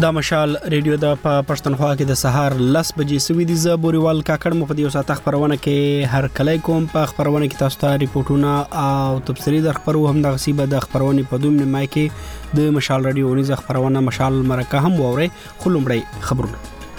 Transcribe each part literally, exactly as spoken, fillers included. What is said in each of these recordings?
دا مشال ریډیو د پښتونخوا کې د سهار لس بجې سوي دي. ز بوريوال کاکړ مو په دې وسه خبرونه کې هر کله کوم په خبرونه کې تاسو ته ریپورتونه او تفصیلي د خبرو هم د غصيبه د خبرونه په دوم نیمه کې د مشال ریډیو نيز خبرونه مشال مرکه هم ووري خلومړی خبرونه.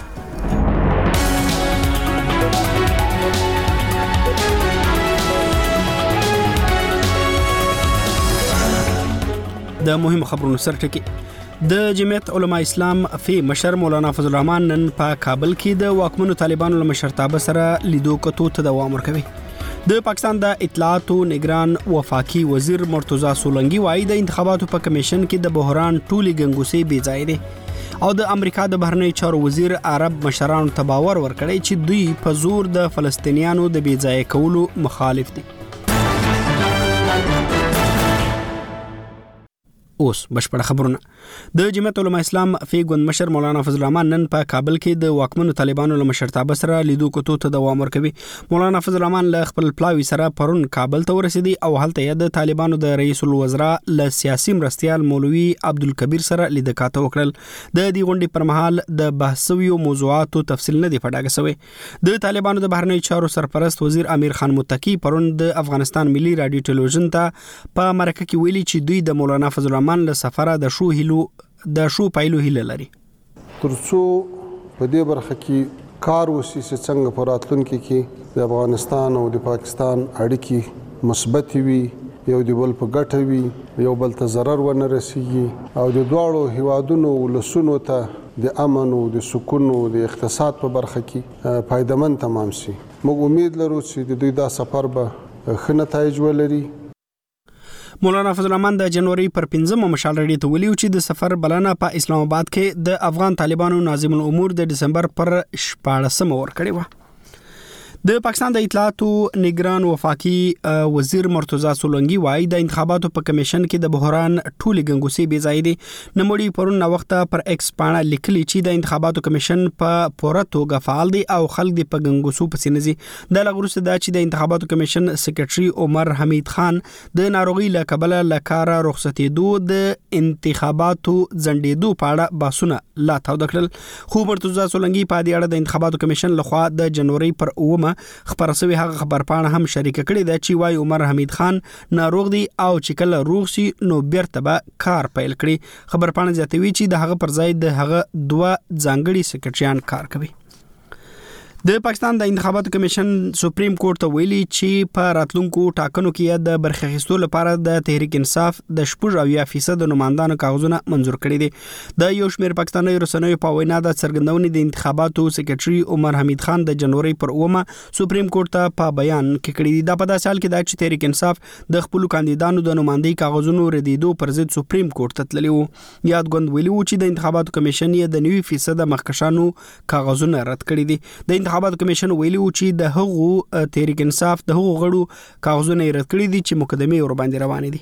د مهم خبرونو سرټکی د جمعیت علماء اسلام فی مشر مولانا فضل الرحمن نن په کابل کې د واکمنو طالبانو له مشرتابه سره لیدو کتو ته دوام ورکوي. د پاکستان د اطلاعات او نگران وفاقي وزیر مرتضی سولنګي وايي د انتخاباتو په کمیشن کې د بحران ټولي ګنګوسې بې ځای دي او د امریکا د بهرنی چارو وزیر عرب مشرانو ته باور ورکړی چې دوی په زور د فلسطینیانو د بې ځای کولو مخالف دي. اوس بشپړ خبرونه د جمعیت علماء اسلام فی ګوند مشر مولانا فضل الرحمن نن په کابل کې د واکمنو طالبانو له مشرتابه سره لیدو کتو ته دوام ورکوي. مولانا فضل الرحمن له خپل پلاوی سره پرون کابل ته ورسېدي او هلته د طالبانو د رئیس الوزرا له سیاسي مرستيال مولوي عبدالکبیر سره لیدکاته وکړل. د دې غونډې پر مهال د بحثویو موضوعاتو تفصیل نه دی پټاګه شوی. د طالبانو د بهرنی چارو سرپرست وزیر امیر خان متقی پرون د افغانستان ملي رادیو ټلویزیون ته په مرکه کې ویلي چې دوی د مولانا فضل الرحمن من له سفره د شو هلو د شو پایلو هله لري. ترڅو په دې برخه کې کار وسی چې څنګه په راتلونکي کې د افغانستان او د پاکستان اړیکې مثبت وي، یو د بل په ګټه وي، یو بل ته ضرر ونه رسیږي او د دواړو هیوادونو ولسونو ته د امن او د سکون او د اقتصاد په برخه کې فائدمن تمام شي. موږ امید لرو چې د دوی دا سفر به ښه نتایج ولري. مولانا فضل الرحمن د جنوري پر پنځمه مشال ریډیو ته ویلي چې د سفر بلنه په اسلام آباد کې د افغان طالبانو ناظم الامور د دسمبر پر شپاړسمه ورکړی و. د پاکستان د اطلاعات او نگران وفاقي وزیر مرتضی سولنګي وايي د انتخاباتو په کمیشن کې د بحران ټولي ګنګوسې بې ځای دي. نموړي پرون وخت پر ایکس پاڼه لیکلي چې د انتخاباتو کمیشن په پوره توګه فعال دي او خلک د په ګنګوسو پسې نزي. د لغروسه دا چې د انتخاباتو کمیشن سیکریټري عمر حمید خان د ناروغي له کبله لکاره رخصتېدو د انتخاباتو ځنډېدو په اړه باسونه لا تاو دکړل. خو مرتضی سولنګي په دې اړه د انتخاباتو کمیشن لخوا د جنوري پر اومه خبر سوي هغه خبرپاڼه هم شریک کړي ده چې وايي عمر حمید خان ناروغ دی او چې کله روغ شي نو بیرته به کار پیل کړي. خبرپاڼه زیاتوي چې د هغه پر ځای د هغه دوه ځانګړي سیکریټریان کار کوي. د پاکستان د انتخاباتو کمیشن سپریم کورټ ته ویلي چې په راتلونکو ټاکنو کې د برخه اخیستلو لپاره د تحریک انصاف د شپږ اویا فیصد نمائندانو کاغذونه منزور کړي دي. د یو شمېر پاکستاني رسنیو په وینا د څرګندونې د انتخاباتو سیکریټري عمر حمید خان د جنوري پر اومه سپریم کورټ ته په بیان کې کړي دي. دا په داسې حال کې د چې تحریک انصاف د خپل کاندیدانو د نمائندګۍ کاغذونو ردیدو پر ضد سپریم کورټ ته تللی وو. یاد غوند ویلي وو چې د انتخاباتو کمیشن یې د نوي فیصد مخکشانو کاغذونه رد کړي دي. د انتخاباتو کمیشن ویلي و چې د هغو تحریک انصاف د هغو غړو کاغذونه رد کړي دي چې مقدمه ور باندې روانې دي.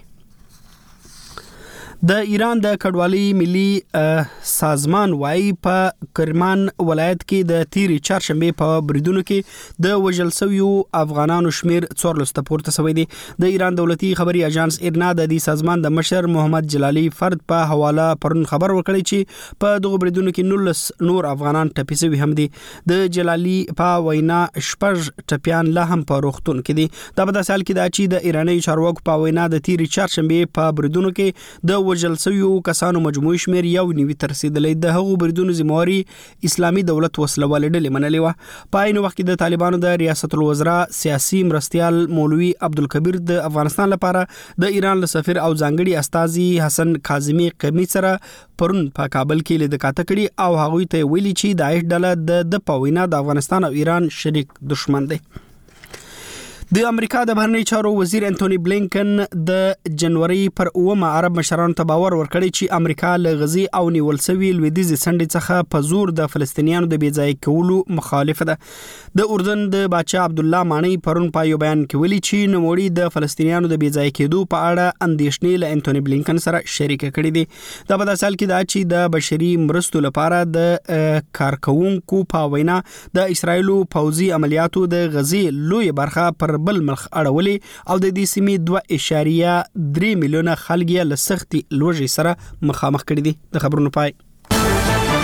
د ایران د کډوالۍ ملي سازمان وايي په کرمان ولایت کې د تیری چهارشنبه په بریدونو کې د وژل شویو افغانانو شمیر څوارلس ته پورته شوی دی. د ایران دولتي خبري اژانس ایرنا د دې سازمان د مشر محمد جلالی فرد په حواله پرون خبر ورکړی چې په دغه بریدونو کې نولس نور افغانان ټپي شوي هم دي. د جلالی په وینا شپږ ټپيان لا هم په روغتون کې دي. دا په داسې حال کې دا چې د ایراني چارواکو په وینا د تیری چهارشنبه په بریدونو کې د وژل شویو کسانو مجموعي شمیر یو نیوي تر رسیدلې. د هغو بریدونو ذمہواري اسلامي دولت وسلواله ډلې منلې و. په عین وخت کې د طالبانو د ریاست الوزرا سیاسي مرستيال مولوي عبدالکبیر د افغانستان لپاره د ایران له سفیر او ځانګړي استازي حسن کاظمی قمی سره پرون په کابل کې لیدکاته کړي او هغوی ته ویلي چې داعش ډله د پوینا د افغانستان او ایران شریک دشمن دی. د امریکا د بهرنی چارو وزیر انټونی بلینکن د جنوري پر اومه عرب مشرانو ته باور ورکړی چې امریکا له غزي او نیول شوی لویدیځ سندې څخه په زور د فلسطینیانو د بې ځای کولو مخالفه ده. د اردن د بادشاه عبد الله مانی پرون په یو بیان کې ویلي چې نوموړي د فلسطینیانو د بې ځای کېدو په اړه اندېښنې له انټونی بلینکن سره شریک کړي دي. دا په داسې حال کې دا چې د بشري مرستو لپاره د کارکونکو په وینا د اسرایلو پوځي عملیاتو د غزي لوی برخه پر بل ملخ اړولې او د دې سیمې دوه اشاریه درې میلیونه خلک یې له سختي لوږې سره مخامخ کړي دي. د خبرونو پای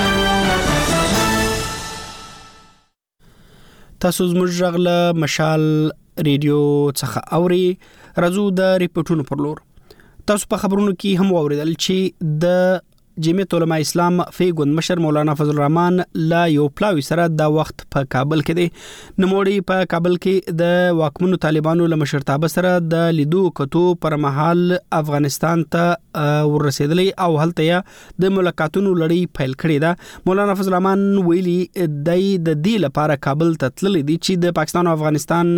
تاسو زموږ غږ له مشال ریډیو څخه اوري. راځو د ریپورتونو پر لور. تاسو په خبرونو کې هم واوریدل چې د جمعیت علماء اسلام فیګوند مشر مولانا فضل الرحمن لا یو پلاوی سره د وخت په کابل کې دی. نوموړي په کابل کې د واکمنو طالبانو له مشرتابه سره د لیدو کتو پر مهال افغانستان ته ورسېدلی او هلته د ملاقاتونو لړۍ پیل کړې ده. مولانا فضل الرحمن ویلي دی د دې لپاره کابل ته تللی دی چې د پاکستان او افغانستان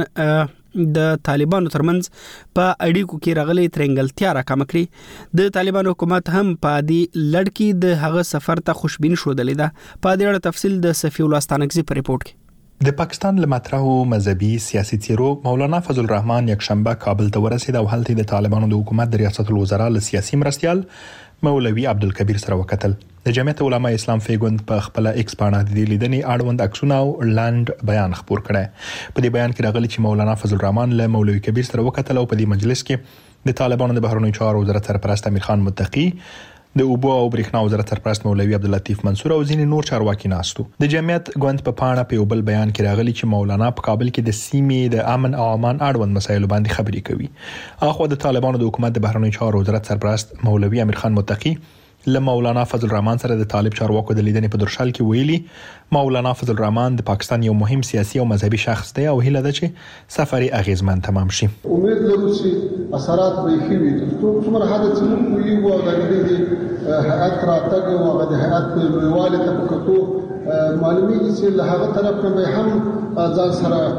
د طالبانو ترمنځ په اړیکو کې راغلي ترنګلتیا راکم کړي. د طالبانو حکومت هم په دې لړ کې د هغه سفر ته خوشبین شودلې ده. په دې اړه تفصیل د صفی الله ستانکزی په ریپورت کې. د پاکستان له مطرحو مذهبي سیاسي تیرو مولانا فضل الرحمن یک شنبه کابل ته ورسید او هلته د طالبانو د حکومت د ریاست الوزرا له سیاسي مرستيال مولوي عبدالکبیر سره وکتل. د جمعیت علماء اسلام فیګوند په خپل ایکس باندې د لیدنې اړوند عکسونه او لاند بیان خبر کړي. په دې بیان کې راغلي چې مولانا فضل الرحمن له مولوي کبیر سره وکتل او په دې مجلس کې د طالبانو د بهرنیو چارو وزارت سرپرست امیر خان متقی، د اوبو او برېښنا وزارت سرپرست مولوي عبداللطیف منصور او ځینې نور چارواکي ناستو. د جمعیت ګوند په پاڼه په یو بل بیان کې راغلي چې مولانا په کابل کې د سیمې د امن او امان اړوند مسایلو باندې خبرې کوي. اخو د طالبانو د حکومت د بهرنیو چارو وزارت سرپرست مولوي امیر خان متقی له مولانا فضل الرحمن سره د طالب چارواکو د لیدنې په درشل کې ویلي مولانا فضل الرحمن د پاکستان یو مهم سیاسي او مذهبي شخص دی او هیله ده چې سفر اغیزمن تمام شي. امید لرو چې اثرات به ښه وي. ترڅو څومره حد چې موږ یو او د دې هیئت راتګ او د هیئت لویواله ته پکتو معلومیږي چې له هغه طرف نه به هم ځان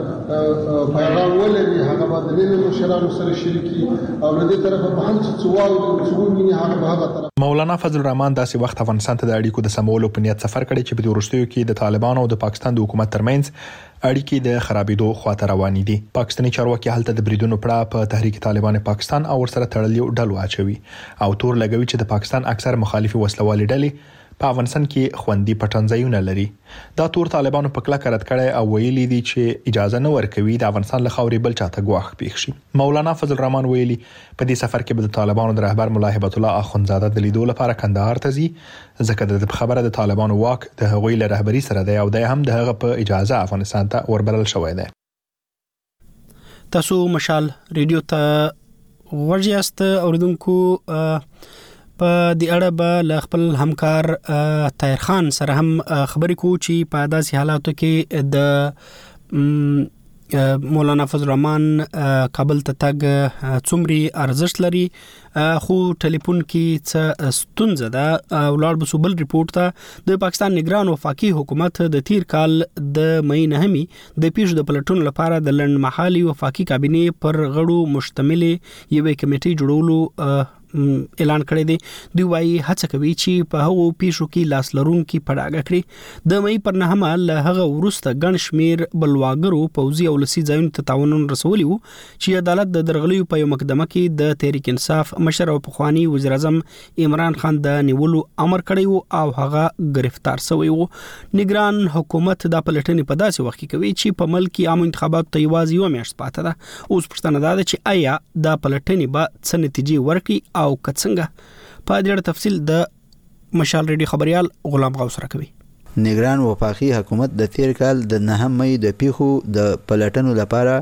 سره پیغام ولري، هغه به د نړۍ مشرانو سره شریکي او له دې طرفه په هم چې څوال څو مینه هغه به هغه طرف. مولانا فضل الرحمن داسې وخت افغانستان ته د اړیکو د سمولو په نیت سفر کړی چې په دې وروستیو کې د طالبانو او د پاکستان د حکومت ترمنځ اړیکې د خرابېدو خواته روانې دي. پاکستاني چارواکي هلته د بریدونو پړه په تحریک طالبان پاکستان او ورسره تړلې ډلو اچوي او تور لګوي چې د پاکستان اکثر مخالفي وسلوالي ډلې په افغانستان کې خوندي پټنځایونه لري. دا تور طالبانو په کلک رد کړي او ویلي دي چې اجازه نه ورکوي د افغانستان له خاورې بل چاته ګواښ پیښ شي. مولانا فضل الرحمن ویلي په دې سفر کې به د طالبانو د رهبر مولا هبت الله اخوندزاده د لیدو لپاره کندهار ته ځي، ځکه د خبره د طالبانو واک د هغوی له رهبری سره دی او د هم د هغه په اجازه افغانستان ته وربلل شوی دی. تاسو مشال ریډیو ته ورجاست اوردونکو په دې اړه به له خپل همکار طاهر خان سره هم خبرې کوو چې په داسې حالاتو کې د مولانا فضل الرحمن کابل ته تګ څومره ارزښت لري. خو ټلیفون کې څه ستونزه ده. ولړ بسوبل ریپورت ته د پاکستان نگران وفاقي حکومت د تیر کال د مې نهمي د پیښو د پلټون لپاره د لند محلي وفاقي کابینه پر غړو مشتمل یوه کمیټه جوړولو اعلان کړی دی. دوی وايي هڅه کوي چې په هغو پیښو کې لاس لرونکي پړاګه کړي. د مې پر نهمه له هغه ورسته ګڼ شمیر بلواګرو پوځي او لسی ځایونو ته تاوانونه رسولي وو چې عدالت د درغلیو په یو مقدمه کې د تحریک انصاف مشر او پخوانی وزیر اعظم عمران خان د نیولو امر کړی وو او هغه گرفتار شوی وو. نگران حکومت د پلټنې په داسې وخت کې کوي چې په ملک عام انتخاباتو ته یوازې یو میاشت پاتې ده. اوس پوښتنه ده چې آیا د پلټنې به څه نتیجې ورکړي او کڅنګه. په دې اړه تفصیل د مشال ریډیو خبريال غلام غوث راکوي. نگران وفاقي حکومت د تیر کال د نهم مې د پیښو د پلټنو لپاره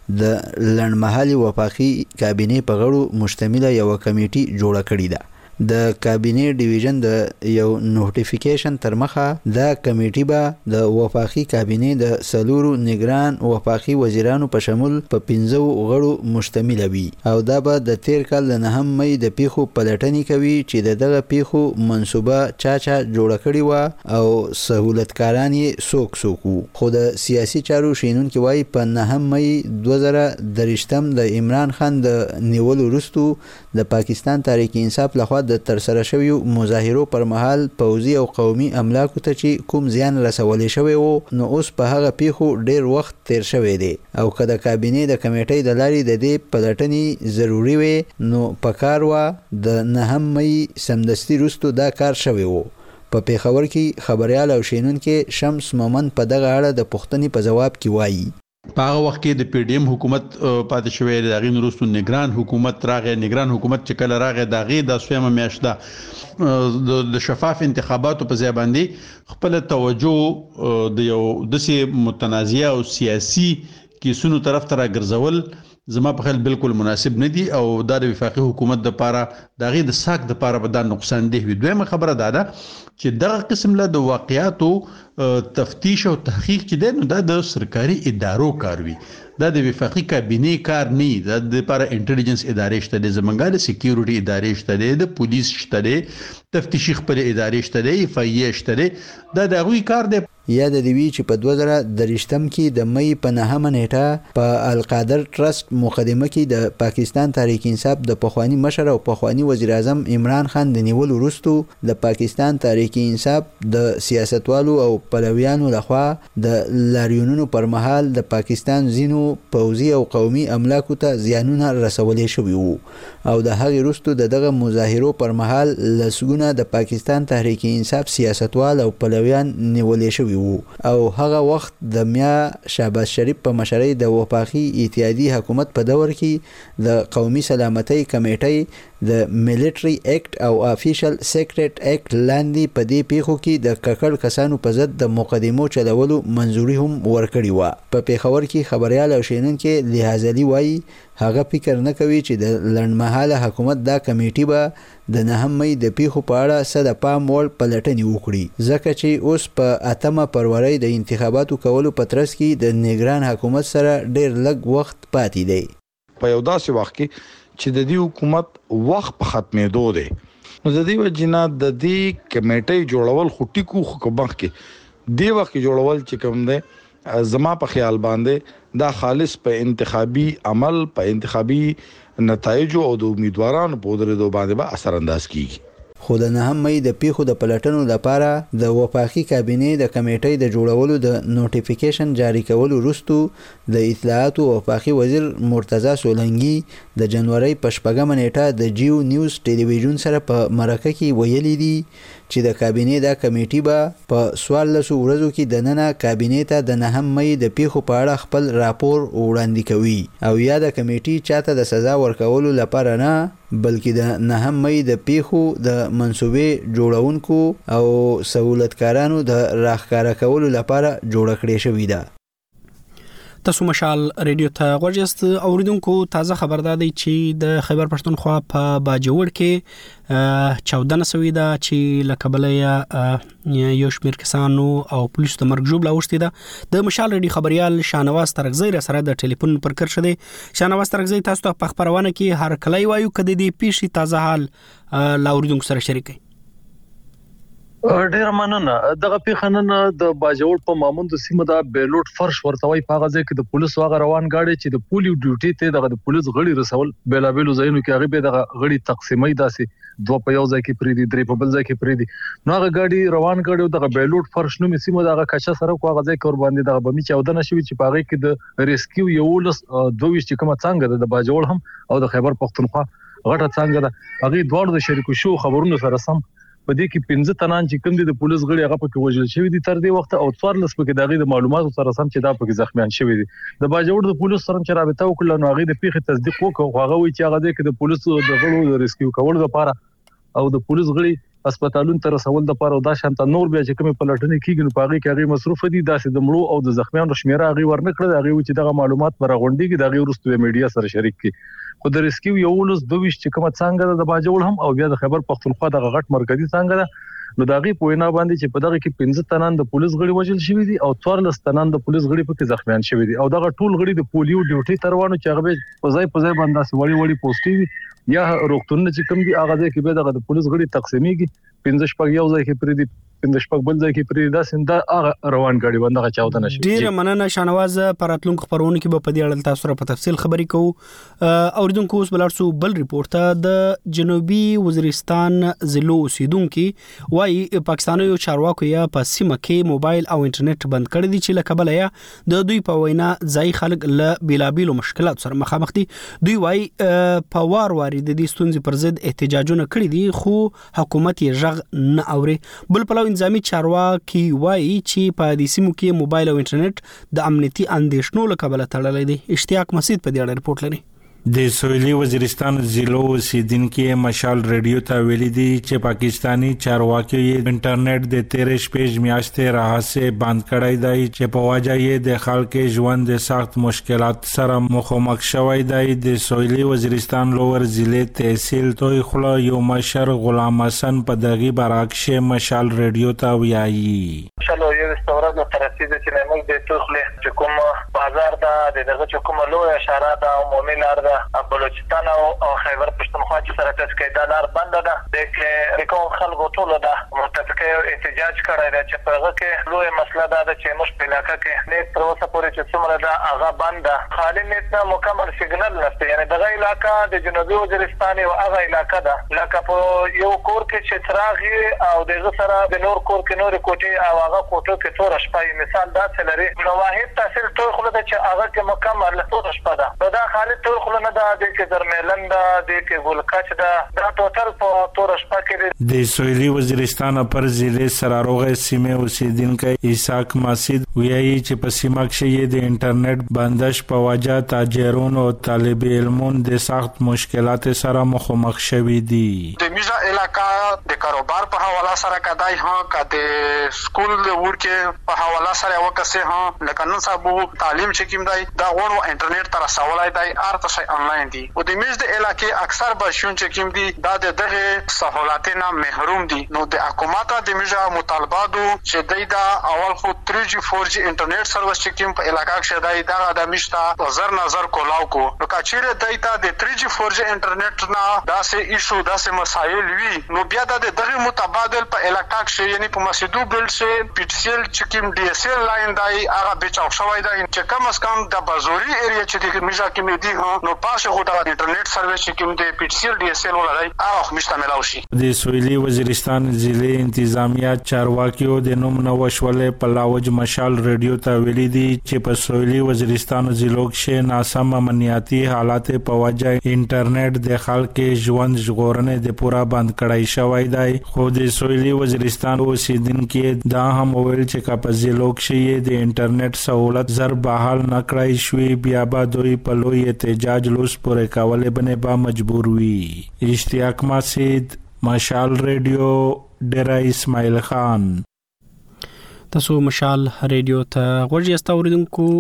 د لړمحلي وفاقي کابینه په غړو مشتمله یو کمیټه جوړه کړې ده. د کابینه ډیویژن د یو نوټیفیکیشن تر مخه د کمیټې به د وفاقي کابینه د سلورو نگران وفاقي وزیرانو په شمول په پنځو غړو مشتمل وي او دا به د تیر کال د نهم مې د پیښو پلټنې کوي چې دغه پیښو منسوبه چاچا جوړه کړې و او سہولتکاران یې څوک څوک وو. خو د سیاسي چارو شینونکو وايي په نهم مې دوه زره درشتم د عمران خان د نیولو وروسته د پاکستان تحریک انصاف لخوا د ترسره شویو مظاهرو پر مهال پوځي او قومي املاکو ته چې کوم زیان رسولې شوی وو نو اوس په هغه پیښو ډیر وخت تیر شوی دی او که د کابینه د کمیټې د لارې د دې پلټنې ضروری وي نو پکار و د نهم مې سمدستي وروسته دا کار شوی وو. په پیښور کې خبريال او شینون کې شمس مومن په دغه اړه د پښتني په جواب کې وایي په هغه وخت کې د پی ډی ایم حکومت پاتې شوی دی، هغې نه وروسته نگران حکومت راغی. نگران حکومت چې کله راغی د هغې دا څویمه میاشت ده د شفاف انتخاباتو په ځای باندې خپله توجه د یو داسې متنازعه او سیاسي کیسونو طرف ته راګرځول زما په خیال بالکل مناسب نه دي او دا د وفاقي حکومت د پاره د هغې د ساک د پاره به دا نقصان ده وي. دویمه خبره دا ده چې دغه قسم له د واقعاتو تفتیش او تحقیق چې دی نو دا د سرکاري ادارو کار وي، دا د وفاقي کابینې کار نه وي. دا د لپاره انټیلیجنس ادارې شته دي، زمونږ د سکیورټي ادارې شته دي، د پولیس شته دي، تفتیشي خپل ادارې شته دي، اف ای ای شته دي، دا د هغوی کار دی. یاد دی وی چې په دوه زره درشتم کې د مې په نهمه نیټه په القادر ټرست مقدمه کې د پاکستان تحریک انصاف د پخوانی مشر او پخوانی وزیر اعظم عمران خان د نیولو وروسته د پاکستان تحریک انصاف د سیاستوالو او پلویانو لخوا د لاریونونو پر مهال د پاکستان زینو پوځي او قومي املاکو ته زیانونه رسولې شوي وو او د هغې وروسته د دغه مظاهرو پر مهال لسګونه د پاکستان تحریک انصاف سیاستوال او پلویان نیولې شوي او هغه وخت د میا شهباز شریف په مشرۍ د وفاقي اتحادي حکومت په دور کې د قومي سلامتۍ کمیټې د ملټري اکټ او افیشل سیکریټ اکټ لاندې په دې پیښو کې د ککړ کسانو په ضد د مقدمو چلولو منظوري هم ورکړې وه. په پیښور کې خبريال او شینونکي لحاظلي وایي هغه فکر نه کوي چې د لنډمهاله حکومت دا کمیټي به د نهم مې د پیښو په اړه څه د پام وړ پلټنې وکړي، ځکه چې اوس په اتمه فروری د انتخاباتو کولو په ترڅ کې د نگران حکومت سره ډیر لږ وخت پاتې دی. په یو داسې وخت کې چې د دې حکومت وخت په ختمېدو دی نو د دې وجنه د دې کمیټې جوړول خو ټیکو خو مخکې دی وخت جوړول چې کوم دی زما په خیال باندې دا خالص په انتخابي عمل په انتخابي نتایجو او د امیدوارانو په درېدو باندې به اثر انداز کیږي. خو د نهم مې د پیښو د پلټنو لپاره د وفاقي کابینې د کمیټې د جوړولو د نوټیفیکیشن جاری کولو وروسته د اطلاعات او وفاقي وزیر مرتضی سولنګي د جنوري په شپږمه نیټه د جیو نیوز ټلویزیون سره په مرکه کې ویلي دي چې د کابینې د کمیټې به په څوارلسو ورځو کې دننه کابینې ته د نهم مې د پیښو په اړه خپل راپور وړاندې کوي او یا د کمیټې چاته د سزا ورکولو لپاره نه بلکې د نهم مې د پیښو د منصوبې جوړونکو او سہولتکارانو د راښکاره کولو لپاره جوړه کړې شوې ده. تاسو مشال ریډیو ته غوږیاست. اوریدونکو تازه خبر ده چې د خیبر پښتونخوا په باجوړ کې چودنه سوي ده چې لکبلې یو شمیر کسانو او پولیسو د مرګ جوړه اوښتي ده. د مشال ریډیو خبريال شانواز ترغزی سره د ټلیفون پر کر شوه. شانواز ترغزی تاسو ته په خبرونه کې هر کله وایو کده دې پیښې تازه حال لا اوریدونکو سره شریکي. ډیر مننه. دغه پیښنن د باجوړ په ماموند سیمه د بیلوټ فرش ورتوي په غزه کې د پولیسو هغه روان گاډي چې د پولیو ډیوټي ته دغه د پولیس غړي رسول بیلا بیلو ځایونو کې هغه به دغه غړي تقسیمي داسې دوه په یو ځای کې پریدي درې په بل ځای کې پریدي نو هغه گاډي روان گاډي دغه بیلوټ فرش نو سیمه دغه کچا سره کو غزه کې ور باندې دغه بمی چودنه شوی چې په هغه کې د ریسکیو یو لس دوه چې کومه څنګه د باجوړ هم او د خیبر پښتونخوا غټه څنګه ده هغه دوه د شریکو شو خبرونو سره سم په دې کې پنځه تنان چې کوم دي د پولیس غړي هغه پکې وژل شوی دي تر دې وخت او څوارلس پکې دغه د معلوماتو سره سم چې دا پکې زخمیان شوی دي. د باجوړ د پولیس سره چې رابطه وکړه نو هغه د پیښې تصدیق وکړ هغه وی چې هغه د پولیس د غړو د ریسکیو کول لپاره او د پولیس غړي هسپتالونو ته رسول د لپاره دا شانت نور بیا چې کوم پلټنې کیږي نو پاغي کې هغه مصروف دي داسې د مړو او د زخمیانو شمیره هغه ورنکړه هغه چې دغه معلومات پر غونډي کې دغه ورستوي میډیا سره شریک کی. خو د ریسکیو یو لس دوه چې کومه څنګه د باجوړ هم او بیا د خیبر پښتونخوا د غټ مرکزی څنګه ده نو داغي پوینا باندې چې په دغه کې پنځه تنان د پولیس غړي وژل شوی دي او څوارلس تنان د پولیس غړي پکې زخمیان شوی دي او دغه ټول غړي د پولیو ډیوټي تروانو چې هغه په ځای په ځای باندې سوړی وړي پوسټي یا روغتون چې کوم دي هغه کې به دغه د پولیس غړي تقسیمېږي پنځه شپږ یو ځای کې پرې دي پنځه شپږ بل ځای کې پرې دا سنده هغه روان غاډي باندې چاودنه شي. ډیر مننه شانواز پراتلونکو خبرونه کې به په دې اړه تاسو سره په تفصیل خبرې کوو. اوریدونکو اوس بلارسو بل ریپورت د جنوبي وزیرستان ضلع اوسیدونکو وايي پاکستاني چارواکو یا په سیمه کې موبایل او انټرنیټ بند کړی دي چې لکه بل یا د دوی په وینا ځای خلک له بیلابیلو مشکلات سره مخامخ دي. دوی وايي په وار واری د دې ستونزې پر ضد احتجاجونه کړي دي خو حکومت یې ژغ نه اوري. بل پلو انځامي چارواکي وایي چې په دې سیمو کې موبایل او انټرنیټ د امنیتي اندېښنو له کبله تړلی دی. اشتیاق مسعود په دې اړه رپورټ لري. د سویلي وزیرستان ضلع اوسیدونکو مشال ریډیو ته ویلي دي چې پاکستانی چارواکي انټرنیټ د تیرې شپږ میاشتې راهسه بند کړی دی چې په وجه یې د خلکو ژوند د سخت مشکلات سره مخامخ شوی دی. د سویلي وزیرستان لوور ضلع تحصیل توي خلا یو مشر غلام حسن په دغه برعکس مشال ریډیو ته ویایي شلو یو استوراد تر رسیدل چې موږ د توخله چې کوم بازار دا دغه چې کوم لوی اشاره دا عمومي لار ده بلوچستان او خیبر پښتونخوا چې سره تاسو دا لار بند ده د کوم خلکو ټول ده متفقه احتجاج کړی دی چې په هغه کې لوی مسله ده چې موږ په علاقې کې نه تر اوسه پورې چې څومره ده هغه بند ده خالي نت مکمل سیګنل نشته. یعنی دغه علاقې د جنوبي وزیرستان او هغه علاقې ده لکه په یو کور کې چې څراغ او دغه سره د نور کور کې نور کوټې او هغه کوټو کې تور شپه مثال دا څلري نو واحد تحصیل ټول خلک چې هغه کې مکمل تور شپه ده دا خالي ټول خلک نه ده د کې درملن ده د کې ګلکچ ده دا ټوټل په تور شپه کې د سویلي وزیرستان پر ضلع سراروغه سیمه اوسیدونکو اسحاق مسعود ویایي چې په سیمه کې د انټرنیټ بندش په وجه تاجرون او طالب علمون د سخت مشکلات سره مخامخ شوي دي. د میزه علاقې د کاروبار په حواله سره کدای ها کده سکول د ورکه په حواله سره وکسه ها لکه نن سبا تعلیم چې کوم دی دا غوړو انټرنیټ تر سوالای دی ارته شي انلاین دی او د میز د علاقې اکثر بشون چې کوم دی دا دغه سہولتونه محروم دي. نو د حکومت د میزه مطالباتو چې دی دا اول خو تھری جی فور جی انټرنیټ سروس چې کوم په علاقې کې دی دا د میشته نظر نظر کولاو کو نو کچېره دی ته د تھری جی فور جی انټرنیټ نه دا سه ایشو دا سه مسایل وی نو بیا د دغه متبادل په علاقې کې یعنی په مسجدو بل سه پی ټی سی ال چې کوم ډي اس ال لاین دی هغه بچاو شوی دی چې کم از کم د بازوري ایریا چې د میزه کې مې دی نو پاسه خو د انټرنیټ سروس چې کوم د پی ټی سی ال ډي اس ال ولای هغه مشته ملاوي شي. د سویلي وزیرستان ضلع انتظامیه چارواکیو د نوم نو وشولې په لاوج مشال ریډیو ته ویلي دي چې په سویلي وزیرستان ضلع کې ناسم امنیتي حالات په وجه انټرنیټ د خلکو ژوند ژغورنې د پورا بند کړای شوی دی. خو د سویلي وزیرستان اوسیدونکو دا هم ویل چې په ضلع کې د انټرنیټ سہولت زر بحال نه کړای شوی بیا به دوی په لوی احتجاج لوس پورې کولې بنه با مجبور وي. اشتیاق مسعود مشال ریډیو ډیرا اسماعیل خان. تاسو مشال ریډیو ته غوږی استوریدونکو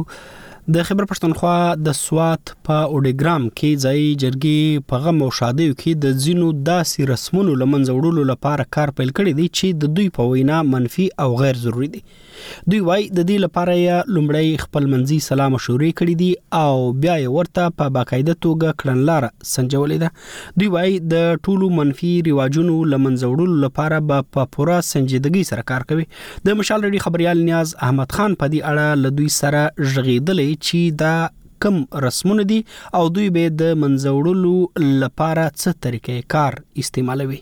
د خبر پښتونخوا د سوات په اوډیګرام کې ځای جرګي په غم او شادیو کې د زینو داسې رسمونو لمنځه وړلو لپاره کار پیل کړی دی چې د دوی په وینا منفي او غیر ضروري دي. دوی وايي د دې لپاره یې لومړی خپل منځي سلام مشورې کړې دي او بیا یې ورته په باقاعده توګه کړنلاره سنجولې ده. دوی وايي د ټولو منفي رواجونو لمنځه وړلو لپاره به په پوره سنجیدګۍ سره کار کوي. د مشال ریډیو خبريال نیاز احمد خان په دې اړه له دوی سره ژغېدلې چې دا کم رسمونه دي او دوی به د منځوړلو لپاره څه طریقې کار استعمالوي.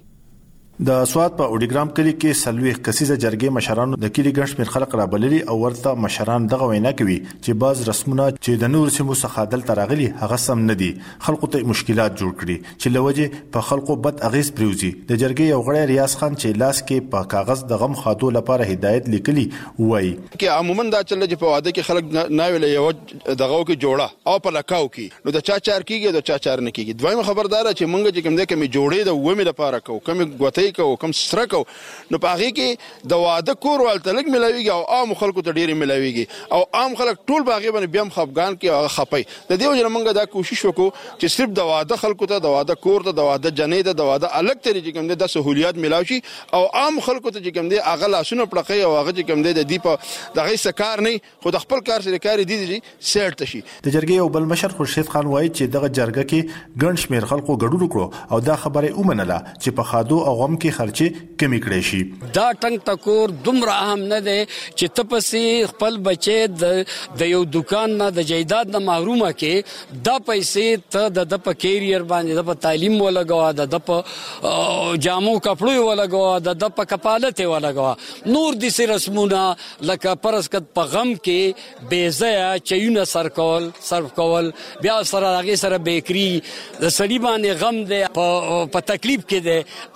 د سوات په اوډیګرام کلی کې سلوي کسيزه جرګې مشرانو د کلی ګڼ شمېر خلک رابللي او ورته مشران دغه وینا کوي چې باز رسمونه چې د نور سیمو څخه دلته راغلي هغه سم نه دي خلکو ته مشکلات جوړ کړي چې لوجه په خلکو بد اغیز پریوزي. د جرګې یو غړی ریاض خان چې لاس کې په کاغذ د غم خاطو لپاره هدایت لیکلي وایي چې عموما دا چل چې په واده کې خلک نه ویل یو دغه کې جوړه او په لکاو کې نو د چا چار کیږي د چا چار نه کیږي. دویمه خبردار چې مونږ چې کوم دې کې جوړې د ومه لپاره کو کوم غوتې کو کوم سره کو نو پاغي کې د واده کور ولته لګ ملاويږي او عام خلکو ته ډېری ملاويږي او عام خلک ټول باغې باندې بیا خفغان کې خپي. د دې وجه موږ دا کوشش وکړو چې صرف د واده خلکو ته د واده کور ته د واده جنې ته د واده الګ طریقې کوم د سہولیات ملاوي شي او عام خلکو ته چې کوم دي اغه لاسونه پړقي او هغه چې کوم دي د دی په دغه سکار نه خو د خپل کار سره کاری دي دي سیټ شي. د جرګې یو بل مشر خورشید خان وایي چې دغه جرګه کې ګڼ شمېر خلکو ګډون وکړو او دا خبره اومنله چې په خادو او غم کې خرچه کمی کړی شي. دا ټنګ ټکور دومره اهم نه دی چې تپسې خپل بچي د یو دکان نه د جیداد نه محرومه کې دا پیسې ته د د په کیریئر باندې د په تعلیم ولګوا د د په جامو کپړو ولګوا د د په کفالت ولګوا نور د سي رسمونه لکه پرسکت په غم کې بیزه چېونه سرکول صرف کول بیا سره هغه سره بیکری د سړي باندې غم دی په تکلیف کې دی او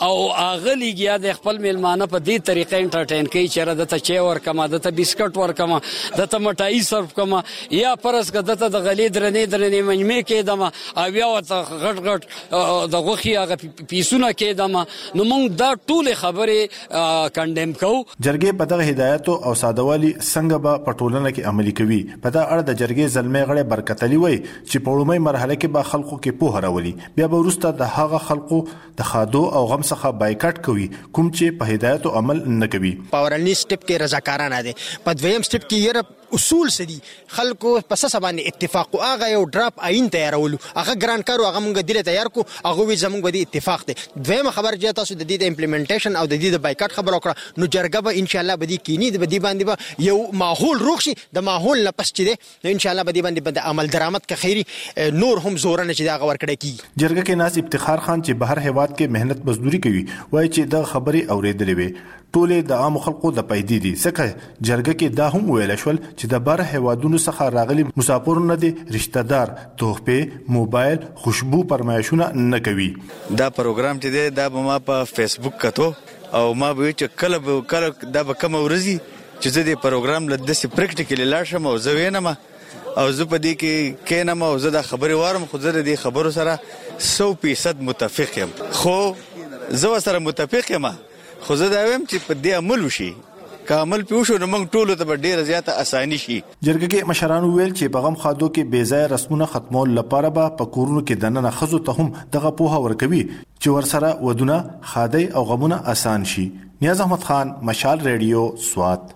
اغلیږي د خپل میلمانه په دې طریقې انټرټین کوي چې د ته چای ورکما د ته بسکټ ورکما د ته مټای سرو کما یا پرس کده ته د غلې درنې درنې منځمه کې دما او بیا ورته غټ غټ د غوخي هغه پیسونه کې دما نو موږ دا ټول خبره کندم کو. جرګې په دغه هدایت او سادهوالي څنګه به په ټولنه کې عملي کوي؟ په دا اړه د جرګې زلمې غړي برکتلی وای چې په وړومبۍ مرحله کې به خلکو کې پوهه راولي، بیا به وروسته د هغه خلکو د خادو او غم څخه بایکاټ کوي کوم چې په هدایت او عمل نه کوي. پاورلنی سټپ کې رضاکارانه دي، په دویم سټپ کې یې اصول سدي خلکو په اساس باندې اتفاق او هغه یو ډراپ عین تیارولو هغه ګران کارو هغه موږ دله تیار کو هغه وی زموږ بدی اتفاق دی. دویمه خبر چې تاسو د دې د امپلیمنټیشن او د دې د بایکاټ خبر وکړه نو جرګه به ان شاء الله بدی کینی د بدی باندې به یو ماحول روغ شي، د ماحول نه پس چې دی ان شاء الله بدی باندې بد عمل درآمد که خیری نور هم زور نه چې دا غور کړی کی. جرګه کې ناس افتخار خان چې بهر هیواد کې مهنت مزدوري کوي وای چې د خبري اوریدلې وي ټولې د عام خلکو د پیدې دي، څخه جرګه کې دا هم ویل شول چې د بهر هیوادونو څخه راغلي مسافر نه دي رشتہ دار تحفه موبایل خوشبو پرمایشونه نه کوي. دا پروګرام چې دی دا به ما په فیسبوک کتو او ما به چې کله کله دا به کوم ورځي چې زه د پروګرام له داسې پریکټیکلی لاړ شم او زه وینم او زه په دې کې کینم او زه دا خبرې وارم خو زه د دې خبرو سره سو فیصد متفق یم، خو زه سره متفق یم خو زه دا وایم چې په دې عمل وشي که عمل پیوشو نو موږ ټولو ته ډیره زیاته اساني شي. جرګه کې مشرانو ویل چې په غم خادو کې بې ځای رسمونه ختمول لپاره به په کورونو کې دننه خزو ته هم دغه پوهه ورکوي چې ورسره ودونه خادي او غمونه اسان شي. نیاز احمد خان، مشال ریډیو، سوات.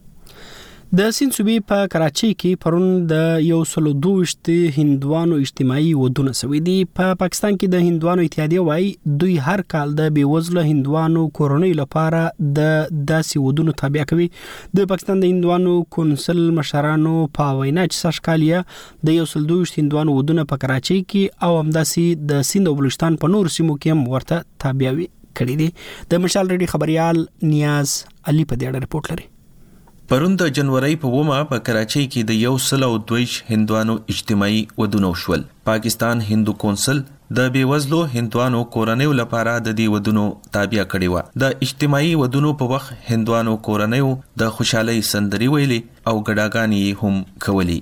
د سیند صوبې په کراچۍ کې پرون د یو سلو دوه هندوانو اجتماعي ودونه شوي دي. په پا پاکستان کې د هندوانو اتحادیه وایي دوی هر کال د بیوزله هندوانو کورنۍ لپاره د داسې ودونو تابع کوي. د پاکستان د هندوانو کونسل مشرانو په وینا چې سږ کال یې د یو سلو دوه هندوانو ودونه په کراچۍ کې او همداسې د سیند او بلوچستان په نورو سیمو کې هم ورته تابع کړي دي. د مشال ریډیو خبريال نیاز علي په دې اړه رپورټ لري. پرون د جنوري په ومه په کراچۍ کې د یو سلو دویش هندوانو اجتماعي ودونه شول. پاکستان هندو کونسل د بیوزلو هندوانو کورنیو لپاره د دې ودونو تابع کړي و. د اجتماعي ودونو په وخت هندوانو کورنیو د خوشحالي سندري ویلي او ګډاګانې هم کولی.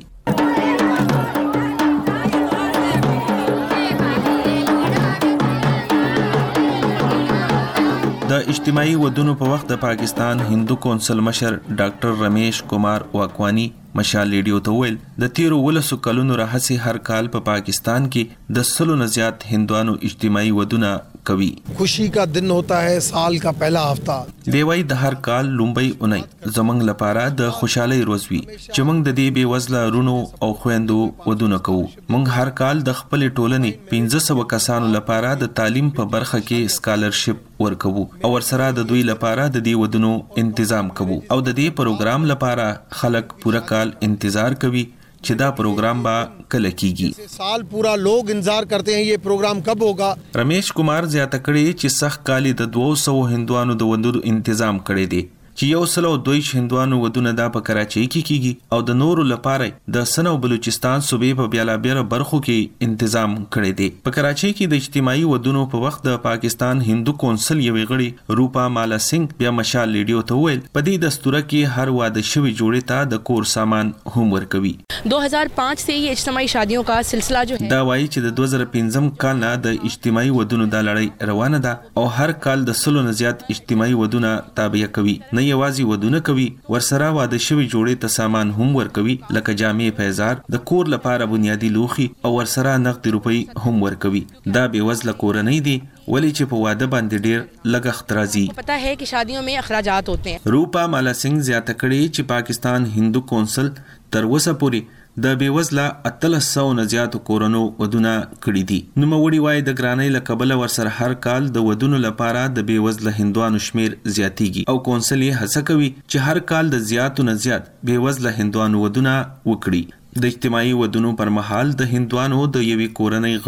د اجتماعي ودونو په وخت د پاکستان هندو کونسل مشر ډاکټر رمیش کمار واکوانی مشال ریډیو ته ویل د تیرو ولسو کلونو راهسي هر کال په پا پاکستان کې د سلو نه زیات هندوانو اجتماعي ودونه کوي. خوشی کا دن ہوتا ہے سال کا پہلا ہفتہ. دیوای د هر کال لومبي اونۍ زمنګ لپاره د خوشحالي روز وي چې موږ د دې بیوزله رونو او خويندو ودونه کوو. موږ هر کال د خپل ټولنې پنځه سوه کسانو لپاره د تعلیم په برخه کې سکالرشپ ورکوو او ورسره د دوی لپاره د دې ودونو تنظیم کوو او د دې پروګرام لپاره خلک پوره کال انتظار کوي چې دا پروګرام با کله کیږي. سال پورا لوگ انتظار کرتے ہیں یہ پروگرام کب ہوگا. رمیش کمار زیاته کړي چې سخت کالی د دوه سوه هندوانو د ودونو تنظیم کړي دي چې یو سلو دویش هندوانو ودونه دا په کراچۍ کې کیږي او د نورو لپاره د سن او بلوچستان صوبې په بیلابېر برخو کې تنظیم کړي دي. په کراچۍ کې د اجتماعي ودونو په وخت د پاکستان هندو کونسل یوې غړي روپا مالا سنگ بیا مشال ریډیو ته ویل په دې دستور کې هر واده شوی جوړې ته د کور سامان هم ورکوي. دو हज़ार पाँच से ये اجتماعي شادیوں کا سلسلہ جو ہے دا وایي چې د دوه زره پنځم کال نه د اجتماعي ودونو د لړۍ روانه ده او هر کال د سلو نه زیات اجتماعي ودونه تابع کوي. نه یوازې ودونه کوي ورسره واده شوی جوړې ته سامان هم ورکوي لکه جامې پیزار د کور لپاره بنیادی لوخي او ورسره نقد روپۍ هم ورکوي. دا به وزله کورنۍ دي ولی چې په واده باندې ډیر لګښت راځي. پتا ہے کہ شادیوں میں اخراجات ہوتے ہیں. روپا مالا سنگ زیاته کړي چې پاکستان هندو کونسل تر وسه پورې د بیوزله اتلس سو نه زیاتو کورونو ودونه کړي دي. نوموړي وایي د ګرانۍ له کبله ورسره هر کال د ودونو لپاره د بیوزله هندوانو شمیر زیاتیږي او کونسل یې هڅه کوي چې هر کال د زیاتو نه زیات بیوزله هندوانو ودونه وکړي. د اجتماعي ودونو پر مهال د هندوانو د یوې کورنۍ غړي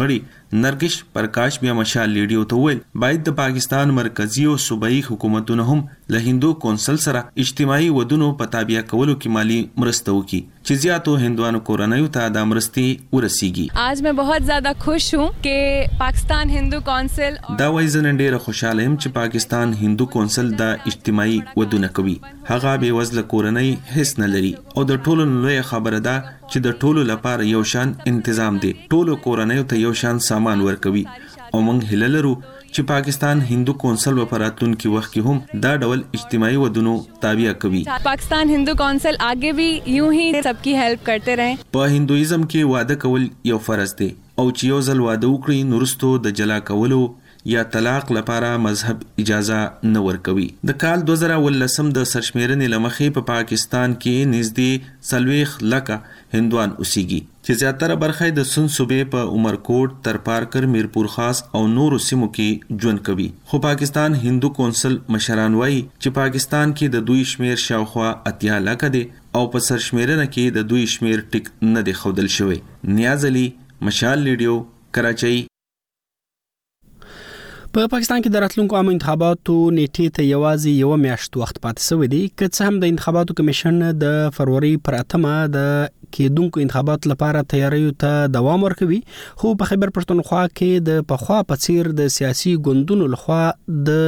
نرګش پرکاش بیا مشال لیډیو ته ویل باید د پاکستان مرکزی او صوبایي حکومتونو هم له هندو کونسل سره اجتماعي ودونو په تابع کولو کې مالی مرسته وکړي چې زیاتو هندوانو کورنیو ته د مرستې ورسیږي. आज मैं बहुत ज़्यादा खुश हूँ कि पाकिस्तान हिंदू कौंसिल دا وایي زه نن ډېره خوشحاله یم چې پاکستان هندو کونسل د اجتماعي ودونه کوي. هغه بې وزله کورنۍ هیڅ نه لري او د ټولو لویه خبره ده چې د ټولو لپاره یو شان تنظیم دی. ټولو کورنیو ته یو شان سامان ورکوي او موږ هیله لرو چې پاکستان هندو کونسل په راتلونکي وخت کې هم دا ډول اجتماعي ودونو تابع کوي. पाकिस्तान हिंदू कौंसिल आगे भी यूं ही सबकी हेल्प करते रहें. په هندویزم کې واده کول یو فرض دی او چې یو ځل واده وکړي نو وروسته د جلا کولو یا طلاق لپاره مذهب اجازه نه ورکوي. د کال دوه زره ولسم د سرشمیرنې لمخې په پاکستان کې نږدې څلوېښت لکه هندوان اوسېږي چې زیاتره برخه د سند صوبې په عمرکوټ، ترپارکر، میرپور خاص او نورو سیمو کې ژوند کوي. خو پاکستان هندو کونسل مشران وایي چې پاکستان کې د دوی شمیر شاوخوا اتیا لکه دی او په سرشمیرنه کې د دوی شمیر ټیک نه دی ښودل شوی. نیاز علي، مشال لیډیو، کراچۍ. په پاکستان کې د راتلونکو عامه انتخاباتو نیټې ته یوازې یو میاشت وخت پاتې شوی دی. که څه هم د انتخاباتو کمیشن د فروری پر اتمه د کېدونکو انتخاباتو لپاره تیاریو ته دوام ورکوي، خو په خیبر پښتونخوا کې د پخوا په څیر د سیاسي ګوندونو لخوا د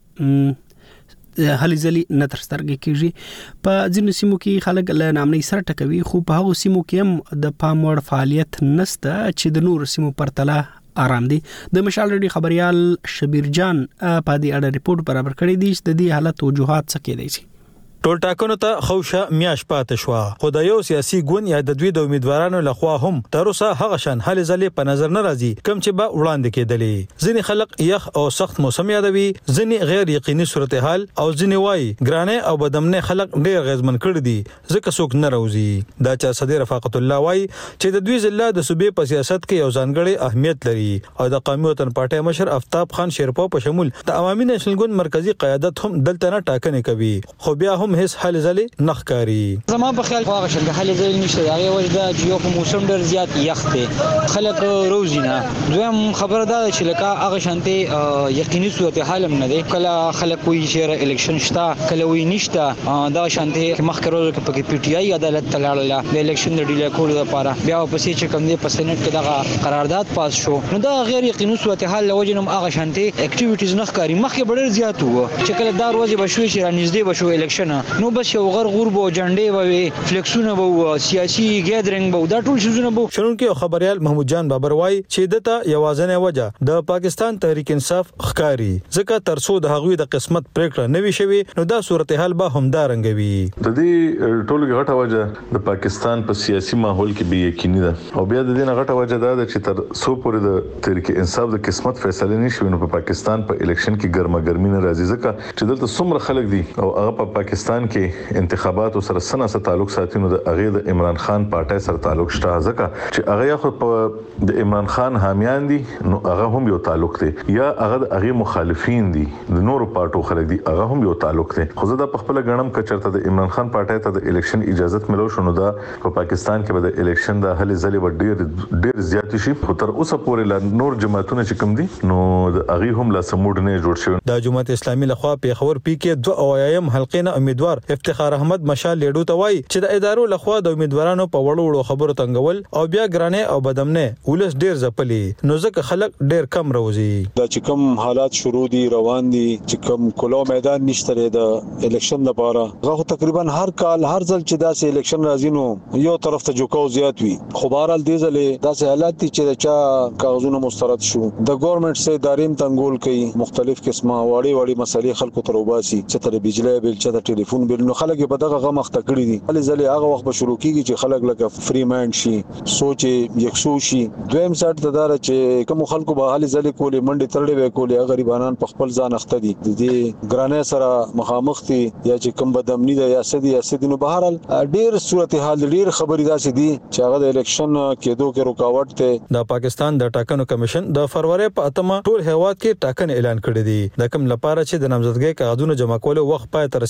هلي ځلي نه تر سترګې کېږي. په ځینو سیمو کې خلک له نامنۍ سره ټکوي، خو په هغو سیمو کې هم د پام وړ فعالیت نشته چې د نورو سیمو پرتله آرام دي. د مشال ریډیو خبريال شبیر جان په دې اړه ریپورت برابر کړی دی چې د دې حالت وجوهات څه کېدای شي. ټول ټاکنو ته خوشه میاش پاتې شو، خو د یو سیاسي ګوند یا د دوی د امیدوارانو لخوا هم تر اوسه هغه شان حل ځلې په نظر نه راځي کوم چې به وړاندې کېدلې. ځینې خلک یخ او سخت موسم یادوي، ځینې غیر یقیني صورتحال او ځینې وایي ګرانه او بدمنه خلک ډېر غیظمن کړي دي ځکه څوک نه راوځي. دا چې صدر رفاقت الله وایي چې د دوی ضلع د صوبې په سیاست کې یو ځانګړی اهمیت لري او د قومي وطن پارټي مشر آفتاب خان شیرپو په شمول د عوامي نېشنل ګوند مرکزی قیادت هم دلته نه ټاکنې کوي، خو بیا هم هیڅ حل ځلې نخکاری. زما په خیال هغه شل حل ځلې نشته. هغه وجه د یو موسم ډېر زیات یخ دی، خلک روزي نه. دویم خبره ده چې لکه هغه شانته یقیني صورتحال هم نه دی. کله خلک وایي چې الیکشن شته، کله وایي نشته. دا شانته مخکې روز کې پکې پی ټی آی عدالت تلاړله د الیکشن د ډیلی کولو لپاره، بیا پسې چې کوم دی په سېنات کې دغه قرارداد پاس شو. نو دا غیر یقیني صورتحال لوجه نم هغه شانته اکټیویټیز نخکاری مخکې ډېر زیات وو چې کله دا ورځ بشوي چې را نږدې بشو الیکشن نو بس یو غر غرب او جنډې ووي، فلیکسونه وو، سیاسي ګیدرینګ وو، دا ټول شیزونه وو. شنونکو خبريال محمود جان بابر وای چې دته یوازنه وجه د پاکستان تحریک انصاف ښکاری ځکه ترسو د هغوی د قسمت پریکړه نوي شوی نو دا صورتحال به هم دارنګوي. د دې ټولو غټه وجه د پاکستان په سیاسي ماحول کې به یقیني ده او بیا د دې غټه وجه دا ده چې تر سو پورې د تحریک انصاف د قسمت فیصله نشي نو په پاکستان په الیکشن کې ګرمه ګرمي نه راځي ځکه چې دلته څومره خلک دي او هغه په پاکستان کې انتخاباتو سره سره سره تعلق ساتي نو د هغه د عمران خان پارټي سره تعلق شته ځکه چې هغه خو په د عمران خان حامیان دي نو هغه هم یو تعلق دی یا هغه د هغه مخالفین دي د نورو پارټو خلک دي هغه هم یو تعلق دی. خو زه د خپل غنم کچرته د عمران خان پارټي ته د الیکشن اجازه ملو شنو دا په پاکستان کې به د الیکشن د حل ځلې و ډیر ډیر زیات شي خو تر اوسه پورې لا نور جماعتونه چې کوم دي نو د هغه هم لا سموډ نه جوړ شوی. د جماعت اسلامي لخوا په خبر پی کې دوه اویایم حلقې نه امیدوار افتخار احمد مشال لیډو ته وایي چې د ادارو لخوا د امیدوارانو په وړو وړو خبرو تنګول او بیا ګرانه او بدمنه ولس ډیر ځپلي نو ځکه خلک ډیر کم روزي. دا چې کوم حالات شروع دي روان دي چې کوم کلو میدان نشته د الیکشن لپاره غو تقریبا هر کال هر ځل چې داسې الیکشن راځي نو یو طرف ته جوکاو زیات وي خو بهرحال دې ځلې داسې حالات دي چې چا کاغذونه مسترد شو د ګورنمنت سره ادارې تنګول کوي مختلف قسمه وړي وړي مسلې خلکو ته وباسي چې تر بجلی بل چې د ټلیفون بل نو خلک په دغه غم مخته کړی دي. هلي ځلې هغه وخت به شروع کیږي چې خلک لکه فری مایند شي سوچ یکسو شي. دویم سات ته دار چې کوم خلکو به هلي ځلې کولې منډي ترړې وې کولې غریبانان په خپل ځان اخته دي د دې ګرانه سره مخامخ دي یا چې کوم بدامنی ده یا سدي یا سدي نو بهرحال ډیر صورتحال ډیر خبرې داسې دي چې هغه د الیکشن کېدو کې رکاوټ ته. د پاکستان د ټاکنو کمیشن د فروری په اتمه ټول هیواد کې ټاکنې اعلان کړې دي د کوم لپاره چې د نامزدګۍ کاغذونو جمع کولو وخت پای ته رسیدلی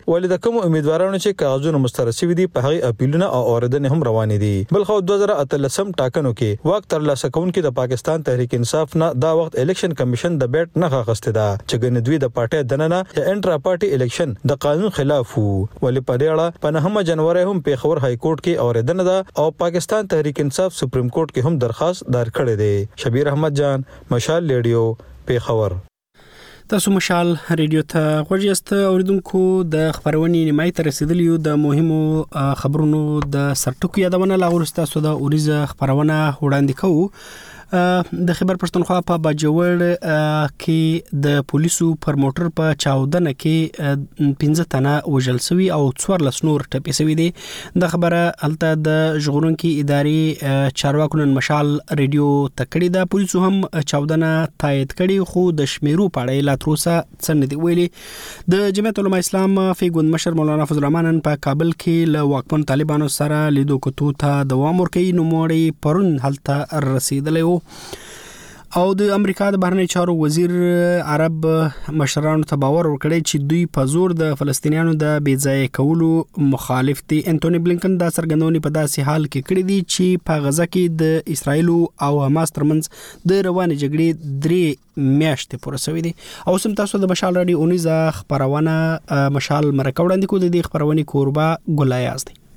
ولې د کوم امیدوارانو چې کاغذونه مسترسي دي په هغه اپیلونه او اوریدنې هم روان دي. بل خو دوه زره اتلسم ټاکنو کې واک ترلاسه کوونکي د پاکستان تحریک انصاف نه دا وخت الیکشن کمیشن د بیٹ نه غوښته ده چې ګندوی د پارټي دننه انټرا پارټي الیکشن د قانون خلاف وو. ولې په دې اړه په نهمه جنوري هم پیښور های کورټ کې اوریدنه ده او پاکستان تحریک انصاف سپریم کورټ کې هم درخواست دار کړی دی. شبیر احمد جان، مشال ریډیو، پیښور. تاسو مشال ریډیو ته غوږیاست. اوریدونکو د خبرونې نیمای ته رسیدلیو د مهمو خبرونو د سرټکو یادونه لا ورسته سو د اوریزه خبرونه وړاندې کوو. د خبر پښتونخوا په باجوړ کې د پولیسو پر موټر په چاودنه کې پنځه تنه وژل شوي او څوارلس نور ټپي شوي دي. د خبره الته د ژغورونکو ادارې چارواکو نن مشال ریډیو تکړی د پولیسو هم چاودنه تایید کړي خو د شمیرو په اړه لا تروسه څنګه دی ویلي. د جمعیت علماء اسلام فیګوند مشر مولانا فضل الرحمن په کابل کې له واکمن طالبانو سره لیدو کوتو ته دوام ورکړي نو موري پرون هلته رسیدلی او د امریکا د بهرنی چارو وزیر عرب مشرانو ته باور ورکړی چې دوی په زور د فلسطینیانو د بیځای کولو مخالف دي. انټونی بلینکن دا څرګندونې په داسې حال کې کړې دي چې په غزه کې د اسرایل او حماس ترمنځ د روانې جګړې درې میاشتې پوره شوې دي. او سم تاسو د مشال راډیو اونیزه خبرونه مشال مرکه وړاندې کوي. د خبرونې کوربه ګلایاز دي.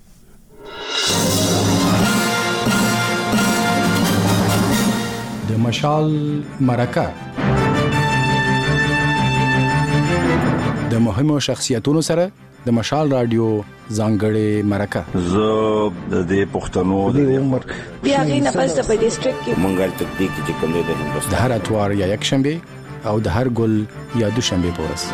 د مشال مرکه د مهمو شخصیتونو سره د مشال رادیو ځانګړې مرکه. زه د دې پښتنو د عمر بیا غینه پس په ډیسټریکټ کې مونږه تدبیق چې کوم د هندوستان د هر اتوار یا یک شنبه او د هر ګل یا دو شنبه پورس.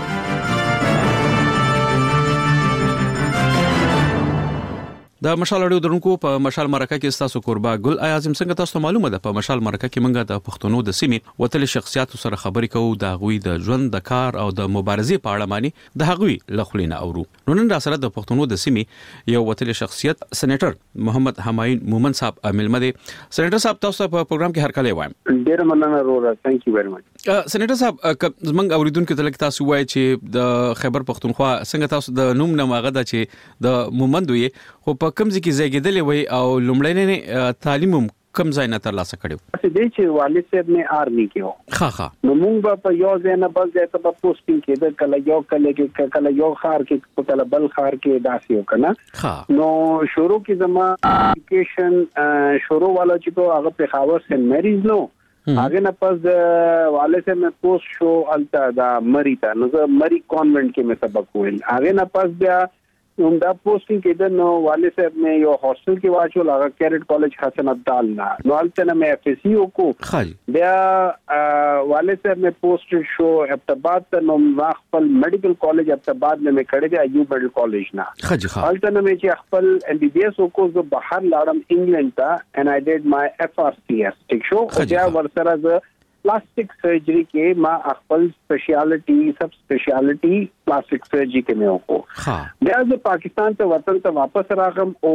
د مشال اړیو درونکو په مشال مرکه کې تاسو قربا ګل اعظم څنګه تاسو معلومه ده په مشال مرکه کې منګه د پښتنو د سیمې وتل شخصیت سره خبرې کوو د غوي د ژوند د کار او د مبارزې په اړه مانی د غوي لخلینه اورو. نو نن را سره د پښتنو د سیمې یو وتل شخصیت سېنیټر محمد حماین مومن صاحب عامل مده. سېنیټر صاحب تاسو په پروګرام کې هر کله وایم. ډیر مننه رورا. ثانک یو ویری مچ. سېنیټر صاحب زمنګ اوریدونکو ته لکه تاسو وایي چې د خیبر پښتونخوا څنګه تاسو د نوم نه ماغه ده چې د مومند وي خو په کوم ځکه زیږیدل وي او لومړنی تعلیم کم ځای نه ترلاسه کړو. څه دې چې والد صاحب نه آرمي کې و. ها ها. نو موږ په یو ځای نه بل ځای ته په پوسټینګ کې د کله یو کله کې کله یو خار کې په کله بل خار کې داسې وکنه. ها. نو شروع کې زما اډوکیشن شروع والا چې کو هغه په خاور سن میریز نو هغه نه پس والد صاحب مې پوسټ شو الته دا مری ته نو مری کانوینټ کې مې سبق ویل. هغه نه پس بیا نو دا پوسټینګ کې د نو والد صاحب مې یو هاستل کې واچول هغه کیرټ کالج حسن عبدال نه نو الته نه مې اف ایس سی وکړو. بیا والد صاحب مې پوسټ شو ابتباد ته نو خپل میډیکل کالج ابتباد نه مې کړی دی ایوب میډیکل کالج نه. الته نه مې چې خپل ام بی بی ایس وکړو زه بهر لاړم انګلند ته and I did my اف آر سی ایس ټیک شو. بیا ورسره زه پلاستیک سرجری کې ما خپل سپیشلیټي سب سپیشلیټي پلاستیک سرجری کې مې وکړو. بیا زه پاکستان ته وطن ته واپس راغم او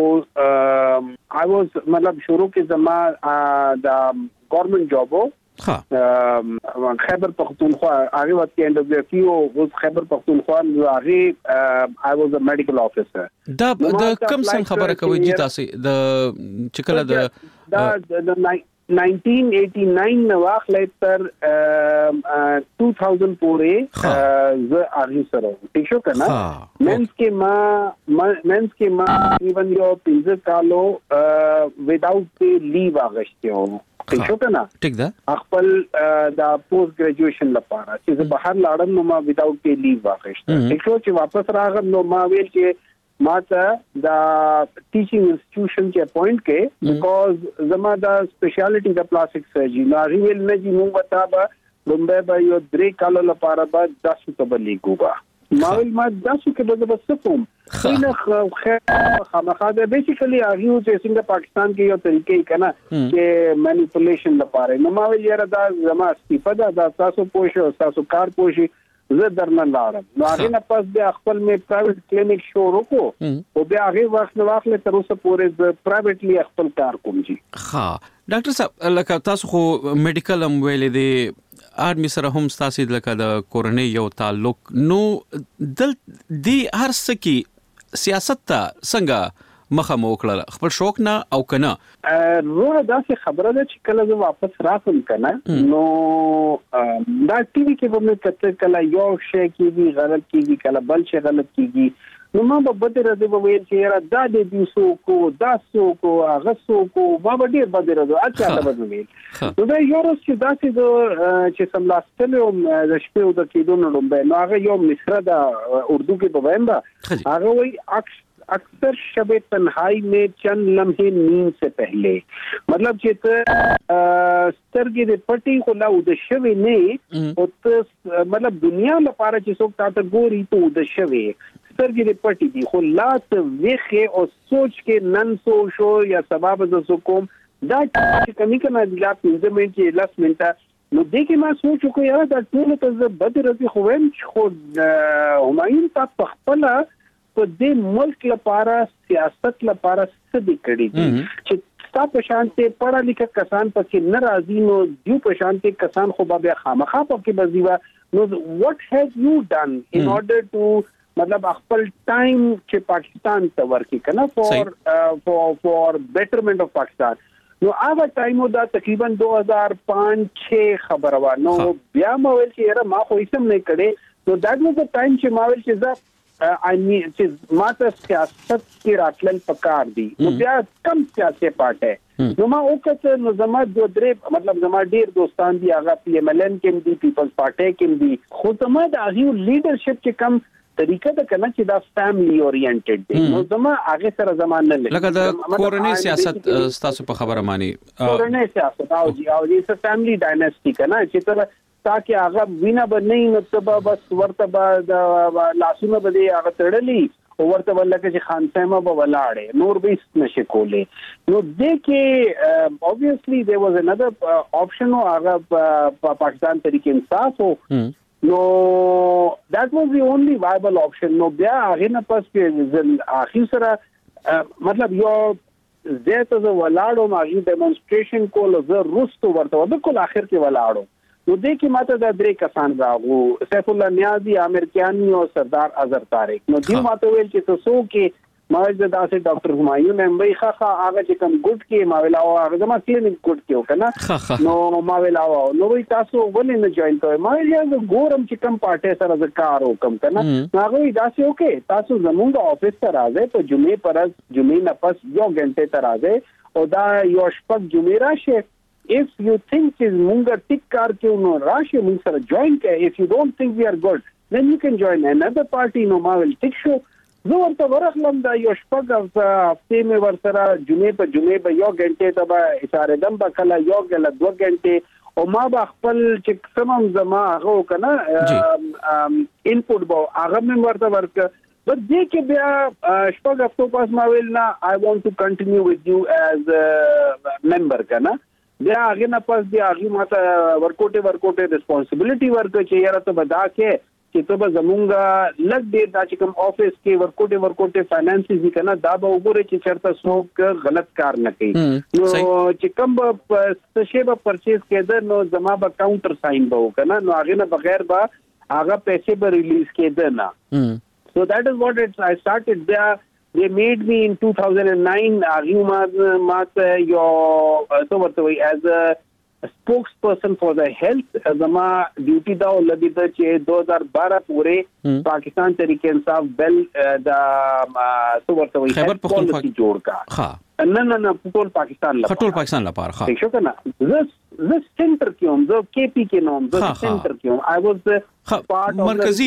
آی واز مطلب شروع کې زما د ګورنمنت جاب وو. ها خیبر پختونخوا هغه وخت کې ان دبليو پی او اوس خیبر پختونخوا هغه آی واز ا میډیکل افیسر. دا د کم سم خبره کوي چې تاسو د چکله د دا nineteen eighty-nine نه واخلې تر two thousand پورې ز اغه سره ټیک شو کنه. مینس کې ما مینس کې ما ایون یو پنځه کالو وداوت پی لیو اغشته و ټیک شو کنه. ټیک ده خپل دا پوسټ ګریجویشن لپاره چې بهر لاړم نو ما وداوت پی لیو اغشته. ټیک شو چې واپس راغم نو ما ویل چې ما ته دا ټیچینګ انسټیټیوشن کې اپوینټ کې بیکاز زما دا سپیشلیټي د پلاستیک سرجری نو ریویل نه جی موږ وتا به بمبه به یو درې کالو لپاره به داسو ته بلیګوبا ما ول ما داسو کې به بس کوم خینه خامخا ده بیسیکلی اغیو چې څنګه پاکستان کې یو طریقې کنا چې مانیپولیشن لپاره نو ما ویل یاره دا زما استفاده دا تاسو پوښو تاسو کار پوښي زه درنه لاړم نو هغه نه پس بیا خپل مې پرایویټ کلینیک شروع کو او بیا هغه وخت نو واخلې تر اوسه پورې ز پرایویټلی خپل کار کوم جی ها ډاکټر صاحب لکه تاسو خو میډیکل هم ویلې دي آرمي سره هم تاسو لکه د کورنۍ یو تعلق نو دل دی هر سکی سیاست ته څنګه مخه مو کړل خپل شوق نه او کنه نو دا څه خبره ده چې کله زه واپس راتم کنه نو دا ټي وي کې به مې کته کله یو شی کېږي غلط کېږي کله بل شی غلط کېږي نو ما به بده راځي به ویل چې یاره دا دې دیوسو کو دا سو کو هغه سو کو ما به ډیر بده راځي اچھا دا به ویل نو دا یو ورځ چې دا چې سملاستلم د شپې د کېدو نه لومبه نو هغه یو مصره د اردو کې په وایم دا هغه وایي اکثر शब तन्हाई में चंद लम्हे नींद से पहले मतलब چې سترګې د پټي خو لا د شوي نه او ته مطلب دنیا لپاره چې څوک تاسو ګوري ته د شوي سترګې د پټي دي خو لا ته ویخه او سوچ کې نن سو شو یا سبب د سکوم دا چې کمی کنه د لا پنځه منټه لاس منټه نو دې کې ما سوچ وکړ یاره دا ټول ته بد راځي خو هم خو همایون تاسو خپل په دې ملک لپاره سیاست لپاره څه دي کړی دي چې تاسو په شانته پړه لیکه کسان پکې ناراضي نو دیو په شانته کسان خو به خامخا پکې بزیوا نو what have you done in order to مطلب خپل ټایم چې پاکستان ته ورکی کنه for for for betterment of Pakistan نو هغه ټایم دا تقریبا دو هزار پنځه شش خبره و نو بیا مو ویل چې یاره ما خو هیڅ نه کړې نو دا د ټایم چې ما ویل چې زه I mean چې ماته سیاست کې راتلل پکار دي نو بیا کم سیاسي پارټه نو ما وکړه نو زما د درې مطلب زما ډیر دوستان دي هغه پی ایم ال ان کې دي پیپلز پارټي کې دي خو زما د هغه لیډرشپ چې کم طریقه د کنه چې دا فیملی اورینټډ دي نو زما هغه سره زمان نه لکه د کورنۍ سیاست تاسو په خبره مانی کورنۍ سیاست او جی او دې څه فیملی ډایناسټي کنه چې ته تاکي هغه وینا بنئ نو ته بس ورته د لاسونه بده هغه تړلې او ورته ولکه چې خان سیمه به ولاړې نور به نشي کولې نو دې کې obviously there was another option او هغه پاکستان تحریک انصاف او نو that was the only viable option نو بیا هغه نه پس کې اخر سره مطلب یو زه ته ولاړو ما یو ډیمونستریشن کول زه روستو ورته بالکل اخر کې ولاړو نو دې کې ماته د درې کسان راغو سیف الله نیازی عامر کیانی او سردار اظهر طارق نو دې ماته ویل چې تاسو کې ما د داسې ډاکټر همایون هم وی خخه هغه چې کوم ګډ کې ما ویلا او هغه ما کلینیک ګډ کې وکنه نو ما ویلا نو وی تاسو ولې نه جوائن کوئ ما یې ګورم چې کوم پارټي سره ز کار وکم کنه هغه وی داسې اوکې تاسو زمونږ افیس ته راځئ په جمعې پر جمعې نه پس یو غنټه ته راځئ او دا یو شپږ جمعې راشه if you think is munga tick kar ke no rashi mun sara join ke if you don't think we are good then you can join another party no ma will tick show زه ورته ورغلم دا یو شپږ هفته مې ورسره جمعې په جمعې به یو غنټه ته به اشاره دم به کله یو کله دوه غنټه او ما به خپل چې سمم زما هغه کنه انپوټ به هغه مې ورته ورک but دې کې بیا شپږ هفتو پاس ما ویل نه I want to continue with you as a member کنه بیا هغه نه پس بیا هغه ماته ورکوټه ورکوټه ریسپانسیبিলিټي ورکړه چې یاره ته بدا کې چې ته به زمونږه لګ دې دا چې کوم افیس کې ورکوټه ورکوټه فاینانسز دي کنه دا به وګوره چې چرته څوک غلط کار نه کوي نو چې کوم به څه به پرچیز کېده نو زما به کاونټر ساين به وکنه نو هغه نه بغیر به هغه پیسې به ریلیز کېده نه so that is what it I started there they made me in two thousand nine aguma mat yo so what as a spokesperson for the health azama duty da lagi da che two thousand twelve pure pakistan tarike insaf bel da so what we health policy jod ka ha نه نه نه ټول پاکستان لپاره ټول پاکستان لپاره ها ٹھیک شو کنه زه زه سنټر کېوم زه کې پی کې نوم زه سنټر کېوم آی واز د پارت اف مرکزی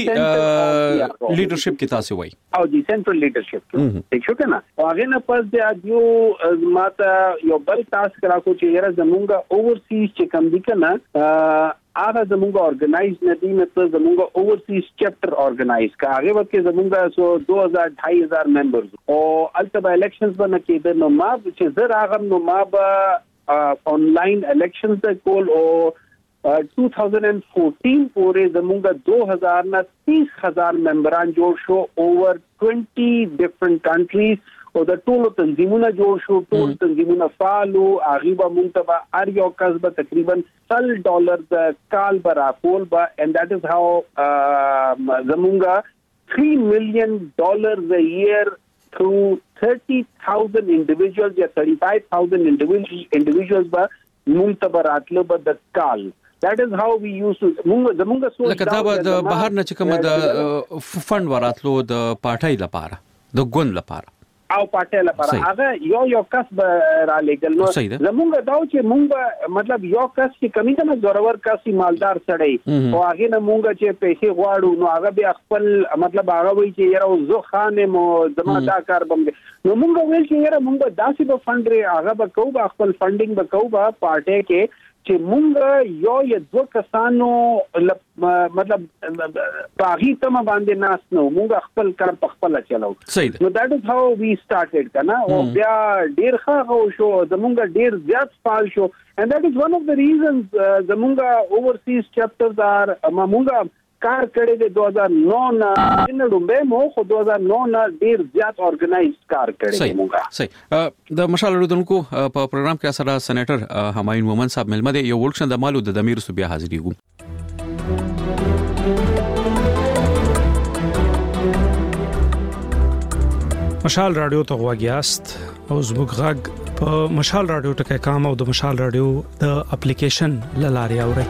لیډرشپ کې تاسو وای او دی سنټرل لیډرشپ ٹھیک شو کنه هغه نه پس د یو ماته یو بل تاسو کرا کو چې یره زمونږه اوورسیز چې کم دي کنه هغه زمونږه ارګنایز نه دي مطلب زمونږه اوورسیز چپټر ارګنایز کا هغه وخت کې زمونږه سو دو هزار ढाई हज़ार ممبرز او البته الیکشنز باندې کېده نو ما چې زه راغم نو ما به آنلاین الیکشنز ته کول او دو هزار چودہ پورې زمونږ دو هزار نه تیس هزار ممبران جوړ شو اوور بیس ډیفرنٹ کنټریز او د ټولو تنظیمونه جوړ شو ټول تنظیمونه فعالو هغه به مونږ ته هر یو کس به تقریبا سل ډالر د کال به راکول به and that is how زمونږ three million dollars a year through thirty thousand individuals یا thirty-five thousand individuals به مونږ ته به راتلو به د کال. That is how we used to مونږ زمونږ سوچ لکه دا به د بهر نه چې کوم د فند وراتلو د پارټای لپاره د ګوند لپاره او پټه لپاره هغه یو یو کس به را لګل نو زمونږ دا چې مونږ مطلب یو کس چې کمی کنه زورور کس مالدار سړی او هغه نه مونږ چې پیسې غواړو نو هغه به خپل مطلب هغه وی چې یره زو خانه مو زما دا کار بم نو مونږ ویل چې یره مونږ داسې به فند لري هغه به کوو به خپل فندینګ به کوو به پارټي کې چې مونږ یو یا دو کسانو مطلب پاغي تم باندې ناس نو مونږ خپل کار په خپل چلو نو that is how we started کنه او بیا ډیر ښه شو زمونږ ډیر زیات فعال شو and that is one of the reasons زمونږ overseas chapters are مونږ کار کړی د دو هزار نو نه د لومبه مو خو دو هزار نو نه ډیر زیات اورګنایز کار کړی مونږه صحیح د مشال اردوونکو په پروګرام کې سره سېنیټر همایون مومن صاحب ملمه دی یو ورکشن د مالو د دمیر صوبیا حاضرېږو. مشال رادیو ته غواګیاست او زموږ غږ په مشال رادیو ټکي کام او د مشال رادیو د اپلیکیشن لاري اوري.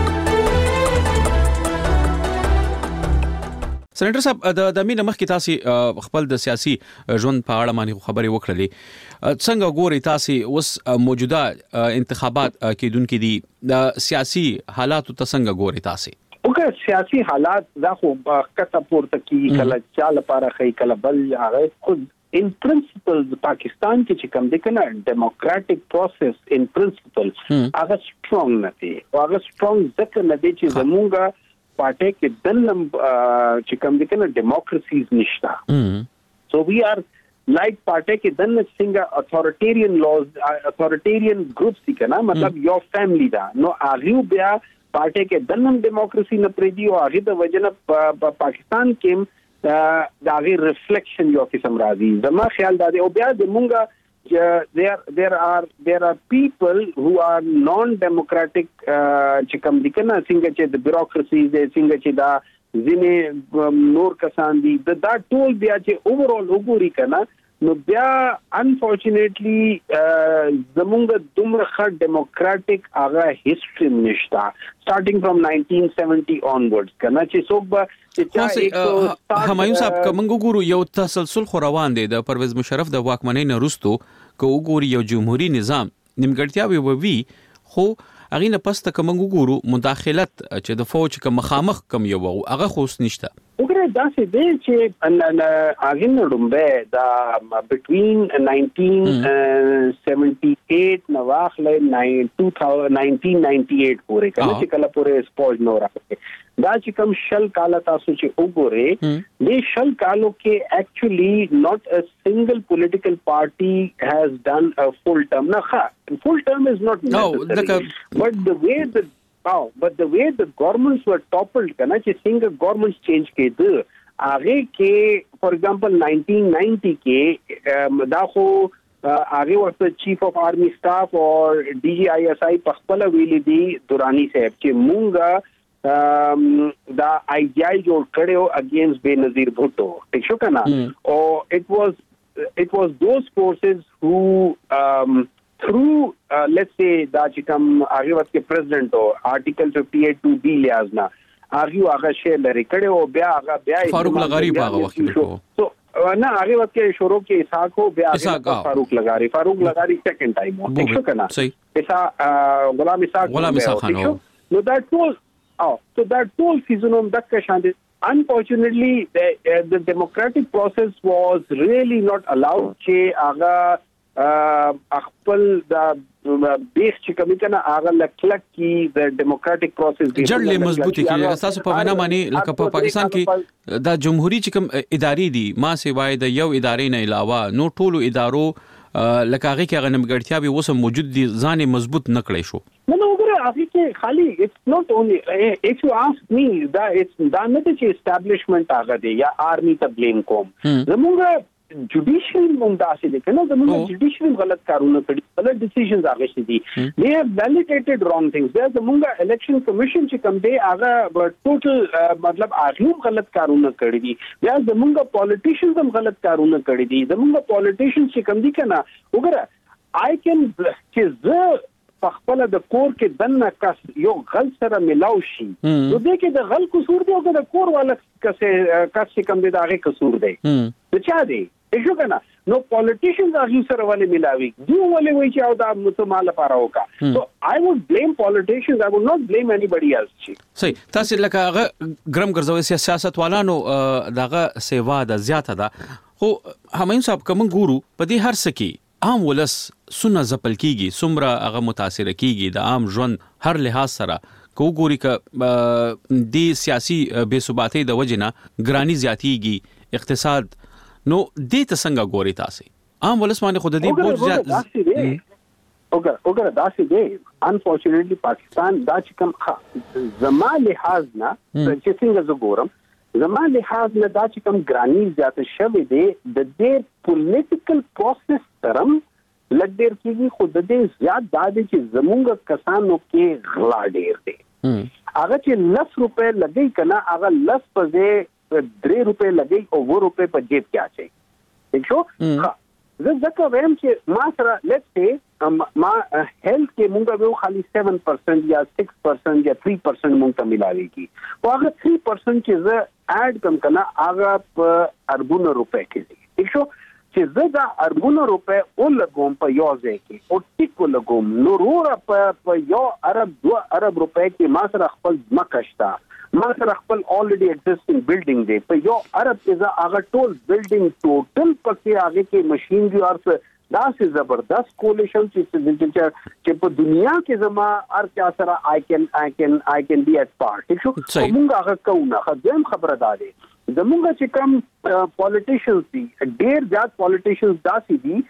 سېنیټر صاحب د د مینه مخ کې تاسو خپل د سیاسي ژوند په اړه باندې خبرې وکړلې څنګه ګوري تاسو اوس موجوده انتخابات کېدونکې دي د سیاسي حالات ته څنګه ګوري تاسو؟ اوګه سیاسي حالات دا خو کته پورته کی کله چاله لپاره خې کله بل هغه خود in principle پاکستان کې چې کوم د کنه ډیموکراټک پروسس in principle هغه strong نه دی او هغه strong ځکه نه دی چې زمونږه پارټي کې دنم چې کوم د کنه ډیموکراسیز نشتا so we are like پارټي کې دن څنګه اتھورټیرین لاز اتھورټیرین ګروپس دي کنه مطلب یو فیملی دا نو هغه بیا پارټي کې دنم ډیموکراسي نه پریدي او هغه د وجنه پاکستان کې دا غي ریفلیکشن یو قسم راځي زما خیال دا دی او بیا د مونږه there there are there are people who are non democratic چې کوم دي کنه څنګه چې د بیوروکراسي د څنګه چې دا ځینې نور کسان دي دا ټول بیا چې اوورال وګوري کنه نو بیا انفورچونټلی زمونږ دومره ښه ډیموکراټک هغه هیستوري نشته starting from nineteen seventy onwards کنه چې څوک به چې همایون صاحب کوم ګورو یو تسلسل خو روان دی د پرویز مشرف د واکمنۍ نه وروسته کو ګوري یو جمهوریت نظام نیمګړتیاوي ووي خو اغه نه پسته کوم ګورو مداخلت چې د فوج کوم مخامخ کوم یو هغه خو نشته وګوره دا څه دی چې اغه نه لومبه دا between nineteen seventy-eight نو واخلې nineteen ninety-eight پورې کله چې کله پورې سپوج نو راځي دا چې کوم شل کال تاسو چې وګوره د شل کالو کې actually not a single political party has done a full term نه full term is not necessary no, but the way the oh, but the way the governments were toppled kana چې څنګه governments change کېده هغه کې for example nineteen ninety کې دا خو هغه ورته چیف اف آرمی سٹاف او ډي جی آی ایس آی په خپل ویلي دي دورانی صاحب چې مونږه دا آی جی آی جوړ کړو اگینست بینظیر بھٹو ٹھیک شو کنه او it was it was those forces who um, through uh, let's say دا چې کوم هغه وخت کې پریزیډنټ او آرټیکل fifty-eight two بی لیازنا هغه هغه شی لري کړو بیا هغه بیا فاروق لغاری په هغه وخت کې تو نه هغه وخت کې شروع کې اسحاق هو بیا فاروق لغاری فاروق لغاری سیکنڈ ټایم هو ٹھیک شو کنه اسحاق غلام اسحاق غلام اسحاق خان نو that was oh so that whole season دک شاند unfortunately the, uh, the democratic process was really not allowed چې هغه خپل د بیخ چې کوم کنه هغه لکلک کی د ډیموکراټک پروسس دی جړلې مضبوطی کیږي تاسو په وینا باندې لکه په پاکستان کې د جمهوریت چې کوم ادارې دي ما سیوای د یو ادارې نه علاوه نو ټولو ادارو لکه هغه کې هغه نمګړتیا به وسه موجود دي ځان مضبوط نکړې شو نو وګوره هغه کې خالی it's not only if you ask me that it's دا نه چې establishment هغه دی یا army ته blame کوم زموږ جوډیشل مونږ داسې دي کنه زموږ جوډیشل غلط کارونه کړي غلط ډیسیژنز اخیستي دي they have validated wrong things there زموږ الیکشن کمیشن چې کوم دی هغه ټوټل مطلب هغه غلط کارونه کړي دي بیا زموږ پالیټیشنز هم غلط کارونه کړي دي زموږ پالیټیشنز چې کوم دي کنه وګوره I can چې زه خپل د کور کې دنه کس یو غل سره ملاو شي نو دې کې د غل قصور دی او د کور والا کسه کس کوم دی دا هغه قصور دی څه چا دی ایشو کنه نو پالیټیشنز هغه سره ولې ملاوي دی ولې وایي چې او دا متمال لپاره وکا سو I would blame politicians I would not blame anybody else صحیح تاسو لکه هغه ګرم ګرځوي سیاست والانو دغه سیوا د زیاته ده خو همین صاحب کوم ګورو په دې هر سکی عام ولس سونه زپل کیږي سمره هغه متاثر کیږي د عام ژوند هر لحاظ سره کو ګوري ک د سیاسي بے ثباتۍ د وجنه ګرانی زیاتیږي اقتصاد نو دې ته څنګه ګوري تاسو عام ولس باندې خود دې بوج زیات وګور وګور داسې دی انفورچونټلی پاکستان دا چې کوم زما لحاظ نه چې څنګه زه ګورم زما لحاظ نه دا چې کوم ګرانی زیات شوی دی د دې پولیټیکل پروسس ترم لګ ډیر کیږي خو د دې زیات دا دی چې زمونږ کسانو کې غلا ډیر دی هغه چې لس روپے لګي کنه هغه لس په درې روپے لګي او و روپے په جیب کې اچي ٹھیک شو زه ځکه وایم چې ما سره لیټس سي ما هیلث کې مونږ به خالي سیون پرسنٹ یا سکس پرسنٹ یا تھری پرسنٹ مونږ ته ملاوي کی او هغه تھری پرسنٹ چې زه اډ کم کنه هغه په اربونو روپے کې دي ٹھیک شو چې زه دا اربونو روپے او لګوم په یو ځای کې او ټیکو لګوم نو رور په یو ارب دو ارب روپے کې ما سره خپل مکشتا ما سره خپل already existing building دی په یو ارب کې هغه ټول building ټوټل پکې هغه کې ماشينري او دا سه زبردست کولیشن چې چې په دنیا کې زما هر چا سره I can I can I can be at part شو موږ هغه کوونه خدام خبره ده زموږ چې کوم پالیټیشنز دي ډیر زیات پالیټیشنز داسې دي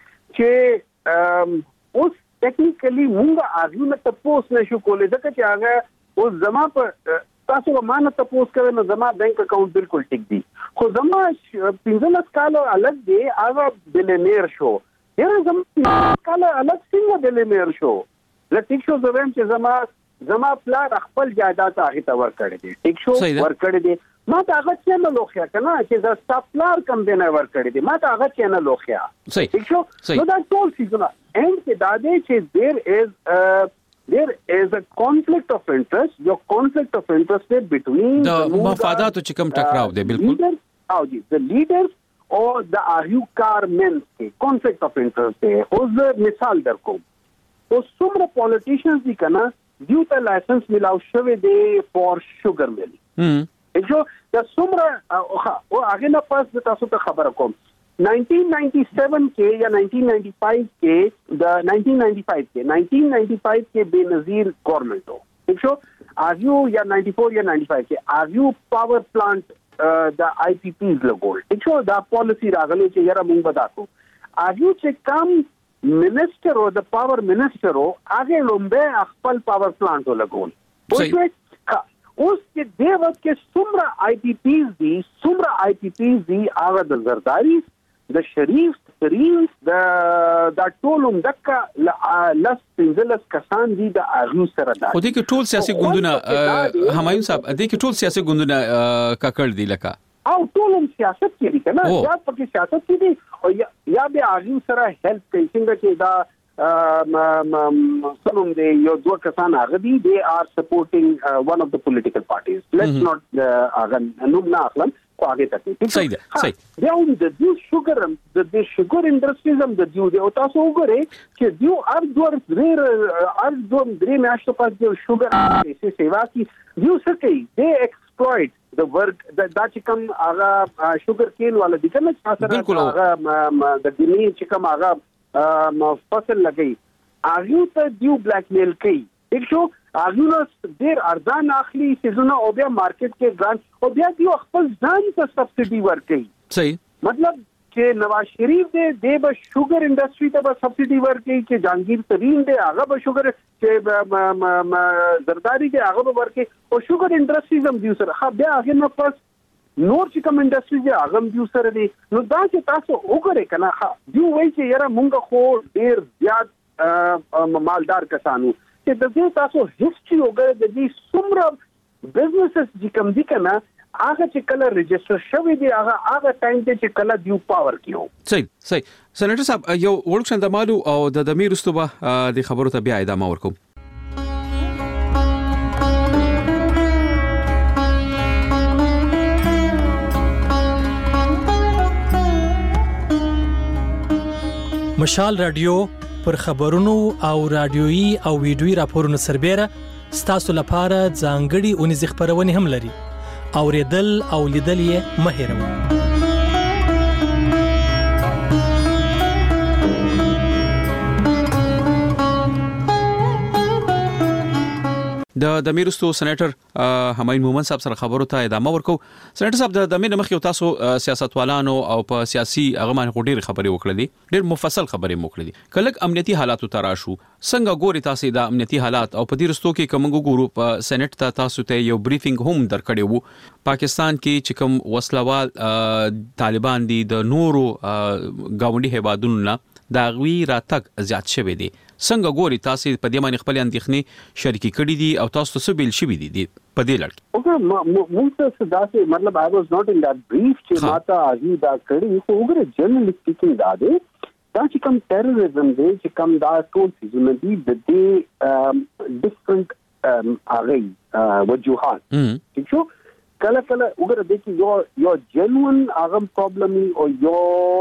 چې اوس ټیکنیکلی موږ هغه نه تاسو نشو کولای ځکه چې هغه اوس زما په تاسو مانه تاسو کوئ نو زما بانک اکاؤنٹ بالکل ټیک دی خو زما پنځه کالو الګ دی هغه بلینیر شو یره زما کالو الګ څنګه بلینیر شو لکه شو زویم چې زما زما پلان خپل جایداد هغه ته ور کړی دی ټیک شو ور کړی دی ما ته هغه څه نه لوخیا کنه چې دا سپلار کم دی نه ور کړی دی ما ته هغه څه نه لوخیا ټیک شو نو دا ټول سیزونه اند کې دا دی چې there is there is a conflict of interest your conflict of interest between the مفادات چې کوم ټکراو دی بالکل او جی the leaders or the ahukar men کې conflict of interest دی اوس مثال درکو اوس څومره politicians دي کنه دیو ته لایسنس ملاو شوی دی for sugar mill هم جو د څومره او هغه نه پاس تاسو ته خبره کوم nineteen ninety-seven کې یا nineteen ninety-five کې د nineteen ninety-five کې nineteen ninety-five کې بنظیر گورنمنٹ ہو ٹھیک شو آگیو یا ninety-four یا ninety-five کې آگیو پاور پلانٹ د آئی پی پیز لګول ٹھیک شو دا پالیسی راغلی چې یاره مونږ بداتو آگیو چې کم منسٹر او د پاور منسٹر او هغه لومبه خپل پاور پلانټ لګول اوس کې د وخت کې څومره آئی پی پیز دي څومره آئی پی پیز دي هغه د زرداری د شریف ترین د د ټولم دکا لس پنځلس کسان دي د اغیو سره ده خو دې کې ټول سیاسي ګوندونه همایون صاحب دې کې ټول سیاسي ګوندونه ککړ دي لکه او ټولم سیاست کې دي کنه یا پکې سیاست کې دي او یا به اغیو سره هیلپ کوي څنګه چې دا سنوم دی یو دوه کسان هغه دي they are supporting uh, one of the political parties let's mm-hmm. not هغه نوم نه اخلم خو هغه ته صحیح ده صحیح دا هم د دیو شوګر د د شوګر انډستریز هم د دیو دی او تاسو وګورئ چې دیو ار دوه ډیر ار دوه درې میاشتو پس دیو شوګر ایسه سیوا کی دیو څه کوي they exploit the work دا چې کوم هغه شوګر کین والا دي کنه تاسو هغه د دنیا چې کوم هغه فصل لګي اغیو ته دیو بلیک میل کوي ٹھیک شو اغیو نو ډیر ارزان اخلي سيزونه او بیا مارکیټ کې ګرانټ او بیا دیو خپل ځان ته سبسيډي ورکړي صحیح مطلب چې نواز شریف دې د به شوګر انډستری ته به سبسيډي ورکړي چې جهانگیر ترين دې هغه به شوګر چې زرداری دې هغه به ورکړي او شوګر انډستریز هم دیو سره بیا هغه نه پس نور چې کوم انډستری دې هغه هم دیو سره دي نو دا چې تاسو وګورئ کنه دیو وایي چې یاره مونږ خو ډیر زیات مالدار کسانو چې د دې تاسو هیستوري وګورئ د دې څومره بزنسز چې کوم دي کنه هغه چې کله ريجستر شوی دی هغه هغه ټایم ته چې کله دیو پاور کیو صحیح صحیح سېنیټر صاحب یو ورکشن د مالو او د دمیر استوبه د خبرو ته بیا ادامه ورکوم مشال رادیو پر خبرونو او رادیويي او ویډیويي راپورونو سربېره ستاسو لپاره ځانګړي اونیز خبرونه هم لري اوریدل او لیدل یې مه هېروئ د دمیرستو سېنیټر همایون مومن صاحب سره خبرو ته ادامه ورکو سېنیټر صاحب د دمیر مخ یو تاسو سیاستوالانو او په سیاسي هغه باندې ډېر خبرې وکړې ډېر مفصل خبرې وکړې کله امنیتي حالاتو تراشو څنګه ګوري تاسو د امنیتي حالات او په دې رستو کې کوم ګورو په سېنیټ ته تاسو ته یو بریفینګ هم درکړی وو پاکستان کې چې کوم وسلوال طالبان دي د نورو گاونډي هیوادونو نه دا غوي راتګ زیات شوی دی څنګه ګوري تاسو په دې باندې خپل اندېښنې شریکي کړې دي او تاسو څه بیل شوی دي په دې لړ اوګه مونږ څه داسې مطلب I was not in that brief چې ماته اږي دا کړی خو وګوره جنرally speaking دا دی دا چې کوم ټیرریزم دی چې کوم دا ټول څه دي د دې ډیفرنٹ اغه وجوهات چې کله کله وګوره د کې یو یو جنوین اغه پرابلم او یو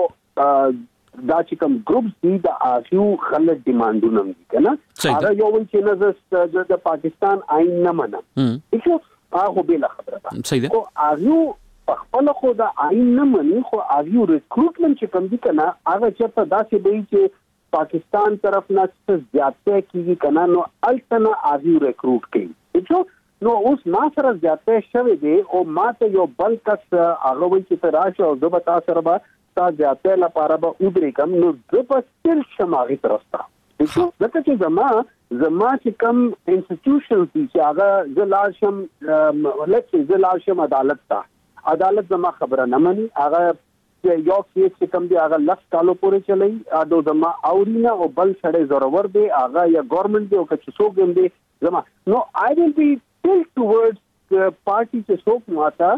دا چې کوم ګروپس دي د آسیو خلک ډیمانډونه دي کنه هغه یو ول چې نه د پاکستان آئین نه منم چې هغه به لا خبره ده او آسیو خپل خو د آئین نه مني خو آسیو ریکروټمنټ چې کوم دي کنه هغه چې په داسې دی چې پاکستان طرف نه څه زیاته کیږي کنه نو الټنه آسیو ریکروټ کوي چې نو اوس ما سره زیاته شوی دی او ماته یو بل کس هغه وایي چې راشه او زه به تاسو سره تا زیاته لپاره به ودرې کوم نو د په ستر شماغي ترستا ځکه چې زما زما چې کوم انسټیټیوشنز دي چې هغه زلاشم لکه زلاشم عدالت ته عدالت زما خبره نه مني هغه یو کیس چې کوم دی هغه لس کالو پورې چلی اډو زما اورینا او بل سړی ضرور دی هغه یا ګورنمنت دی او که څوک هم دی زما نو آی ویل بی ټیل ټوورډز پارټي چې څوک ماته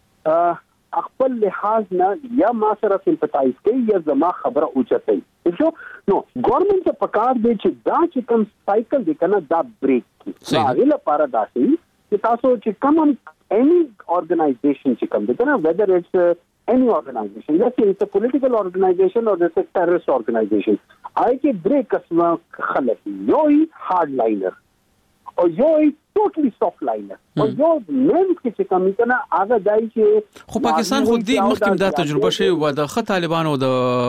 خپل لحاظ نه یا ما سره سمپتایز کوي یا زما خبره اوچتای شو نو ګورنمنت په پکار دی چې دا چې کوم سایکل دی کنه دا بریک کی دا غل لپاره داسي چې تاسو چې کوم any organization چې کوم دی کنه whether it's uh, any organization let's say it's a political organization or it's a terrorist organization آی کې بریک اسما خلک یو هارډلاینر او یو ټوټلی سافټ لاینر او یو مین چې کوم کنه هغه دای چې خو پاکستان خو دې مخکې دا تجربه شوی و د خط طالبان او د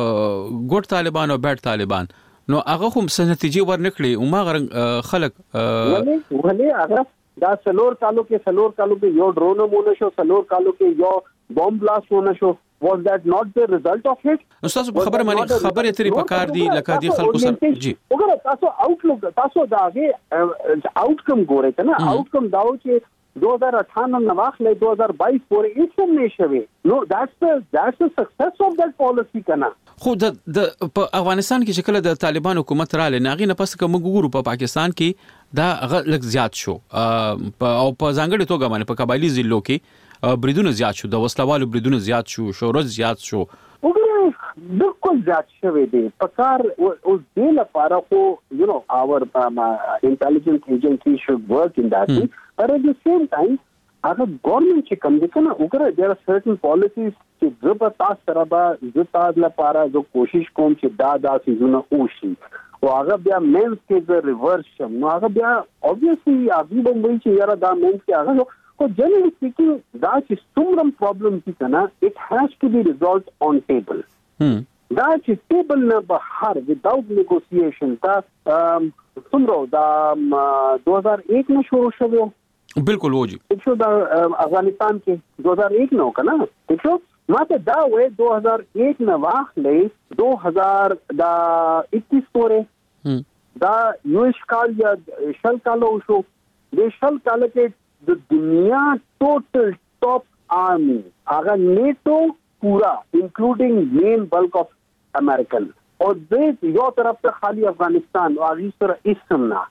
ګوټ طالبان او بیٹ طالبان نو هغه هم څه نتیجې ورنکړي او ما غرنګ خلک ولې ولې هغه دا سلور کالو کې سلور کالو کې یو ډرون مونږ شو سلور کالو کې یو بوم بلاست ونه شو was that not the result of it استاد په خبره باندې خبرې ترې پکار دي لکه دې خلکو سره جی وګوره تاسو آوټلوک تاسو دا هغه آوټکم ګورئ کنه آوټکم داو چې دو ہزار اٹھانوے نواخلې دو ہزار بائیس پورې هیڅ هم نشوي نو that's the that's the success of that policy کنه خو د په افغانستان کې چې کله د طالبان حکومت رااله ناغي نه پس کوم ګورو په پاکستان کې دا لږ زیات شو او په ځانګړي توګه باندې په قبایلی ضلعو کې بریدونه زیات شو د وسلوالو بریدونه زیات شو شورش زیات شو وګورئ بالکل زیات شوی دی پکار اوس دې لپاره خو یو نو اور انټيليجنس ایجنسی should work in that mm. but at the same time هغه ګورنمنت چې کوم دي کنه وګورئ there are certain policies چې زبرتا سره به زتا لپاره جو کوشش کوم چې دا داسې زونه وشي او هغه بیا مینس کې د ریورس شم نو هغه بیا obviously هغه به وایي چې یاره دا مینس کې هغه So generally speaking, that is some problem kana it has to be resolved on table. Hmm. That is table na bahar without negotiation. Ta um sumro da دو ہزار ایک में شروع شو بالکل हो जी देखो दा अफगानिस्तान के दो हज़ार एक में हो kana देखो ماته دا وې دو هزار ایک نه واخلې دو هزار دا اکیس پورې دا یوش کال یا شل کالو شو د شل کال کې د دنیا ټوټل ټاپ آرمی هغه نیټو پورا انکلوډینګ مین بلک اف امریکن او د یو طرف ته خالی افغانستان او هغه سره اسمنا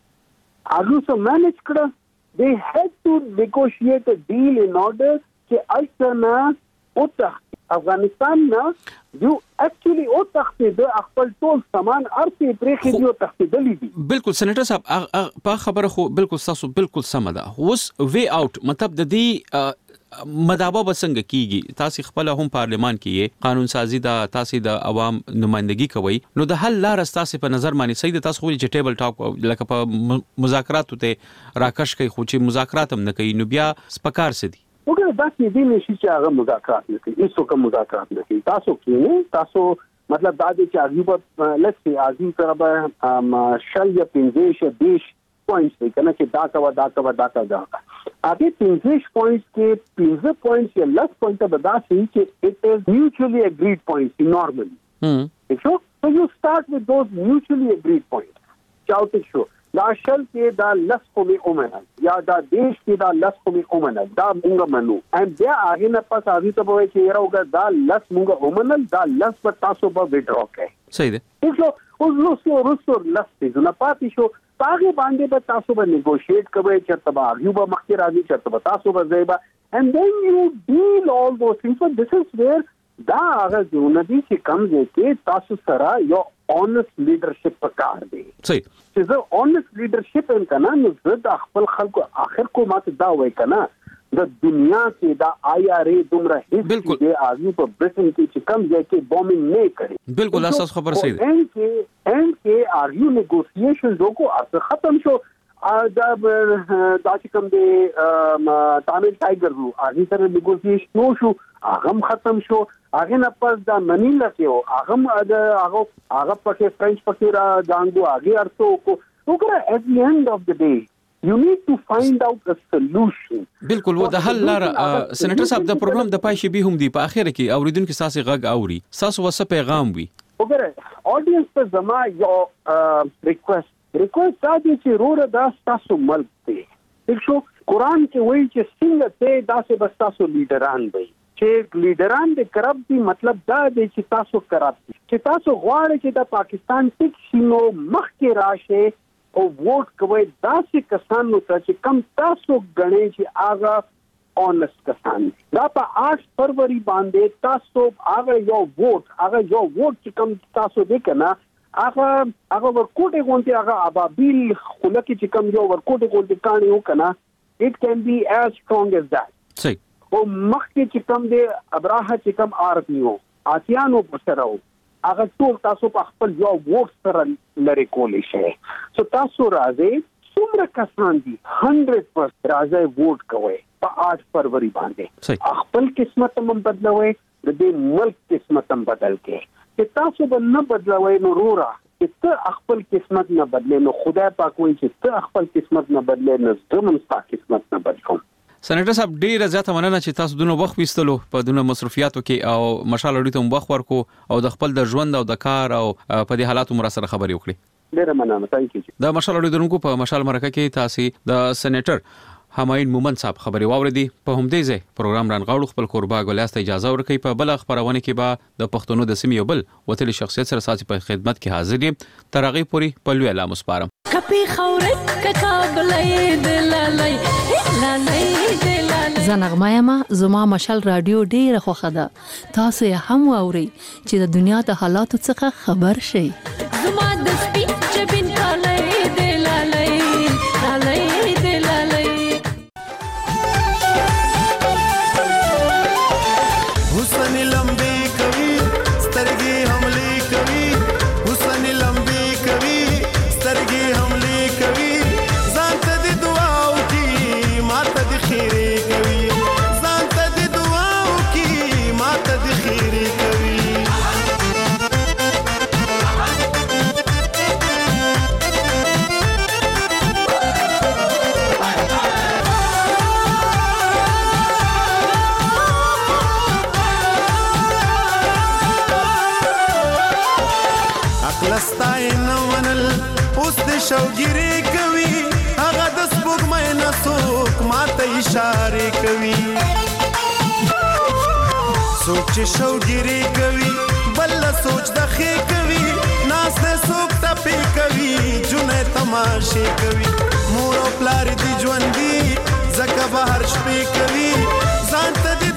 هغه سره مانج کړه they had to negotiate a deal in order چې الټنا او ته افغانستان نه جو اکچولی او تخته د خپل ټول سامان ارته پرې خېدو تخته دي بالکل سېنیټر صاحب په خبره خو بالکل تاسو بالکل سم ده اوس وی اوټ مطلب د دې مدابه بسنګ کیږي تاسو خپل هم پارلیمان کې قانون سازي دا تاسو د عوام نمائندګي کوي نو د حل لار تاسو په نظر باندې صحیح د تاسو خو چې ټیبل ټاک لکه په مذاکراتو ته راکش کوي خو چې مذاکرات هم نه کوي نو بیا سپکار سدي وګوره دا چې دې نشي چې هغه مذاکرات نه کوي هیڅ کوم مذاکرات نه کوي تاسو کې تاسو مطلب دا چې عجیب لکه عظیم سره به شل یا پنځه دیش پوینټس دی کنه چې دا کا دا کا دا کا دا اګه پنځه پوینټس کې پنځه پوینټس یا لس پوینټ به دا شي چې it is mutually agreed points normally هم so so you start with those mutually agreed points چاوته شو دا شل کې دا لس کومې اومنه یا دا دیش کې دا لس کومې اومنه دا موږ منو ان بیا هغه نه پس هغه ته وایي چې راوګه دا لس موږ اومنه دا لس په تاسو په وډرو کې صحیح ده اوس اوس نو ورسره لس دې نه پاتې شو هغه باندې به تاسو به نیګوشیټ کوئ چې تبا یو به مخکې راځي چې تبا تاسو به ځایبا and then you deal all those things so this is where دا هغه ځونه دي چې کوم ځای کې تاسو سره یو honest leadership پکار دی صحیح چې زه honest leadership ان کنه نو زه د خپل خلکو اخر کو ماته دا وای کنه د دنیا کې دا آی آر ای دومره هیڅ دی اږي په برټن کې چې کوم ځای کې بومینګ نه کړي بالکل اساس خبر صحیح ده ان کې ان کې آر یو نیګوسییشن کو اصل ختم شو دا دا چې کوم دی تامل ټایګر وو هغه سره نیګوسییشن نو شو هغه ختم شو هغه نه پس دا منیلا کې هغه هغه هغه پکې فرنچ پکې را دانګو هغه ارتو کو وګوره at the end of the day you need to find out a solution بالکل و د حل لار سېنیټر صاحب د پرابلم د پای شي به هم دی په اخر کې اوریدونکو ساسي غږ اوري ساسو وسه پیغام وي وګوره اډینس ته زما یو ریکوست ریکوست دا دی چې روره دا تاسو ملک دی شو قران کې وایي چې څنګه ته داسې بس تاسو لیډران وي چې لیډران د کرپټ دی مطلب دا دی چې تاسو کرپټ چې تاسو غواړئ چې د پاکستان ټیک شینو مخ کې راشه او ووټ کوي داسې کسانو ته چې کم تاسو غنئ چې هغه اونست کسان دا په آٹھ فروری باندې تاسو هغه یو ووټ هغه یو ووټ چې کم تاسو دې کنه هغه هغه ورکوټه غونډه هغه ابابیل خلک چې کم یو ورکوټه غونډه کانی وکنه it can be as strong as that صحیح او مخکې چې کم دې ابراهه چې کم آرپیو آتیانو پسراو هغه ټول تاسو په خپل یو ووټ سره لری کولې شي سو تاسو راځي څومره کسان دي one hundred percent راځي ووټ کوي په آٹھ فروری باندې خپل قسمت هم بدلوي د دې ملک قسمت هم بدل کې چې تاسو به نه بدلوي نو رورا چې ته خپل قسمت نه بدلې نو خدای پاک وایي چې ته خپل قسمت نه بدلې نو زموږ ستا قسمت نه بدلوم سېنیټر صاحب ډیره زیاته مننه چې تاسو دونه وخت وستلو په دونه مصرفیاتو کې او مشال اړیته هم وخت ورکو او د خپل د ژوند او د کار او په دې حالاتو مر سره خبرې وکړي ډیره مننه تانک یو د مشال اړیدونکو په مشال مرکه کې تاسو د سېنیټر همایون مومن صاحب خبري واوریدي په همدې ځای پروګرام رانغاړو خپل قربا ګولاست اجازه ورکړي په بل خبرونه کې به د پښتونو د سیمې بل وتلی شخصیت سره ساتي په خدمت کې حاضر یم ترغی پوری په لوی اعلان مسپارم کپی خورت ککابلې دلالای لالای زنغمه ما زما مشال رادیو ډیره خوخه ده تاسو یې هم واوري چې د دنیا د حالاتو څخه خبر شئ زما د سپین جبین کالای دلالای لالای دلالای حسن لمبي کوي سترګې حمله کوي حسن لمبي کوي سترګې حمله کوي ځان ته د دعا او کی ماته د خیره چې شوګيري کوي هغه د سپوږمۍ نه څوک ماته اشاره کوي څوک چې شوګيري کوي بل سوچ د خې کوي ناس نه څوک ټپي کوي جنې تماشې کوي مور او پلار دي ژوند دي زکه بهر شپې کوي ځان ته